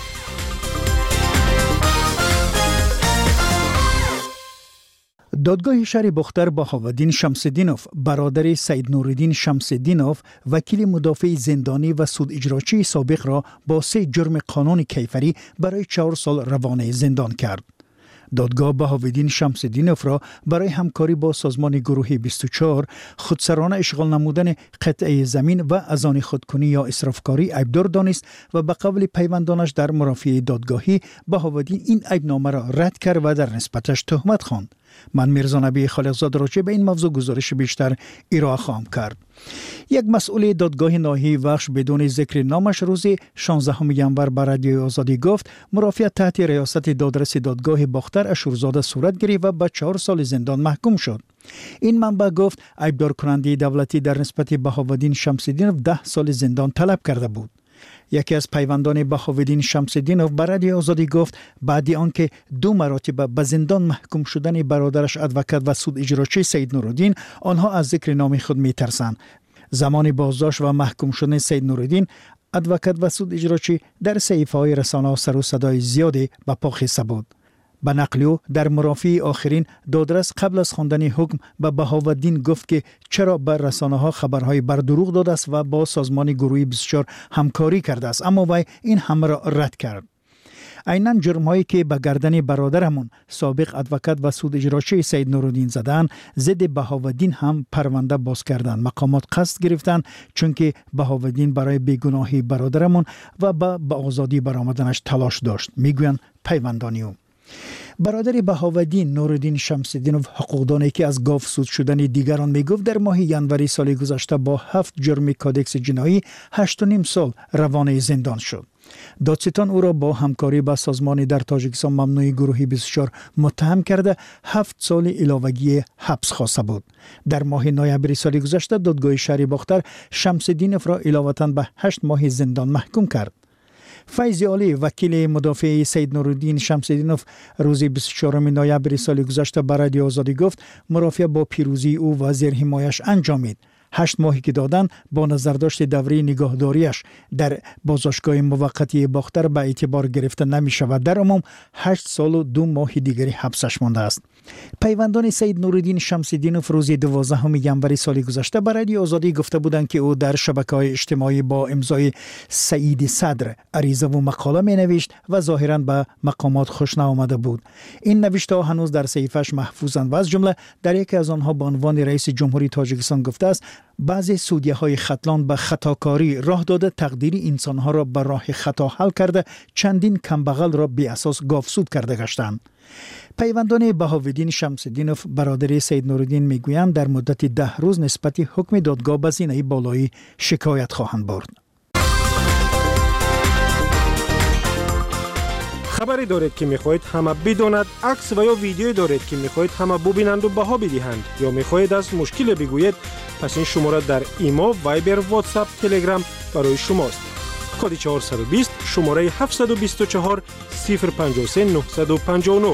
دادگاه شهر بختر بهاودین شمس‌الدینوف برادر سید نورالدین شمس‌الدینوف وکیل مدافع زندانی و سود اجراچی سابق را با 3 جرم قانون کیفری برای 4 سال روانه زندان کرد. دادگاه بهاودین شمس‌الدینوف را برای همکاری با سازمان گروهی 24 خودسرانه اشغال نمودن قطعه زمین و از آن خودکنی یا اسرافکاری عیبدار دانست و به قول پیوندانش در مرافعه دادگاهی بهاودین این عیبنامه را رد کرد و در نسبتش تهمت خواند. من میرزا نبی خالقزاده راجع به این موضوع گزارش بیشتر ارائه خواهم کرد. یک مسئول دادگاه ناحیه وخش بدون ذکر نامش روز 16 ژانویه بر رادیوی آزادی گفت مرافع تحت ریاست دادرس دادگاه باختر اشورزاده صورت گرفت و به 4 سال زندان محکوم شد. این منبع گفت عیبدار کننده دولتی در نسبت بهاودین شمس‌الدینوف 10 سال زندان طلب کرده بود. یکی از پیوندان بهاودین شمس‌الدینوف بر رادیو آزادی گفت بعد آنکه 2 مرتبه به زندان محکوم شدن برادرش ادوکات و سود اجراچی سید نورالدین آنها از ذکر نام خود میترسند. زمان بازداشت و محکوم شدن سید نورالدین ادوکات و سود اجراچی در صحیفه‌های رسانه‌ها سر و صدای زیادی به پا خیسته بود. به نقل او در مرافعه آخرین دادرس قبل از خواندن حکم به بهاودین گفت که چرا بر رسانه‌ها خبرهای بر دروغ داده است و با سازمان گروهی 24 همکاری کرده است، اما وی این همه را رد کرد. عیناً جرم‌هایی که به گردن برادرمون سابق ادوکات و سود اجراچی سید نورالدین زدن ضد بهاودین هم پرونده باز کردند. مقامات قصد گرفتند چون که بهاودین برای بیگناهی برادرمون و به آزادی برآمدنش تلاش داشت، میگویند پیوندانی او. برادر بهاودین نورالدین شمس‌الدینوف حقوقدانی که از گاو سود شدن دیگران میگفت در ماه ژانویه سال گذشته با 7 جرم کادکس جنایی 8.5 سال روانه زندان شد. دادستان او را با همکاری با سازمان در تاجیکستان ممنوع گروهی 24 متهم کرده 7 سال علاوگی حبس خواسته بود. در ماه نوامبر سال گذشته دادگاه شهر باختر شمس‌الدینوف را علاوه بر 8 ماه زندان محکوم کرد. فیض علی وکیل مدافع سید نورالدین شمس‌الدینوف روز 24 نوامبر سال گذشته بر رادیو آزادی گفت مرافعه با پیروزی او و زیر حمایش انجامید. 8 ماهی که دادن با نظرداشت دوره نگهداریش در بازداشتگاه موقتی باختر به اعتبار گرفته نمی شود. در عموم 8 سال و 2 ماه دیگری حبسش مانده است. پیوندان سید نورالدین شمس‌الدینوف روز 12 ژانویه سال گذشته بر رادیو آزادی گفته بودند که او در شبکه‌های اجتماعی با امضای سعید صدر عریضه و مقاله می نوشت و ظاهراً به مقامات خوش نیامده بود. این نوشته هنوز در صحیفه‌اش محفوظند و از جمله در یکی از آنها به عنوان رئیس جمهوری تاجیکستان گفته است بعضی سودیه‌های خطلان به خطاکاری راه داده تقدیر انسان‌ها را به راه خطا حل کرده چندین کمبغل را بی اساس گاوسود کرده گشتند. پیوندان بهاودین شمس‌الدینوف برادر سید نورالدین میگویند در مدت 10 روز نسبت حکم دادگاه به زینه بالایی شکایت خواهند برد. خبری دارید که میخواهید همه بداند، عکس و یا ویدیویی دارید که میخواهید همه ببینند و بها بدهند یا میخواهید از مشکل بگویید، پس این شماره در ایما، وایبر، واتساپ، تلگرام برای شماست. کد 420 شماره 724 053 959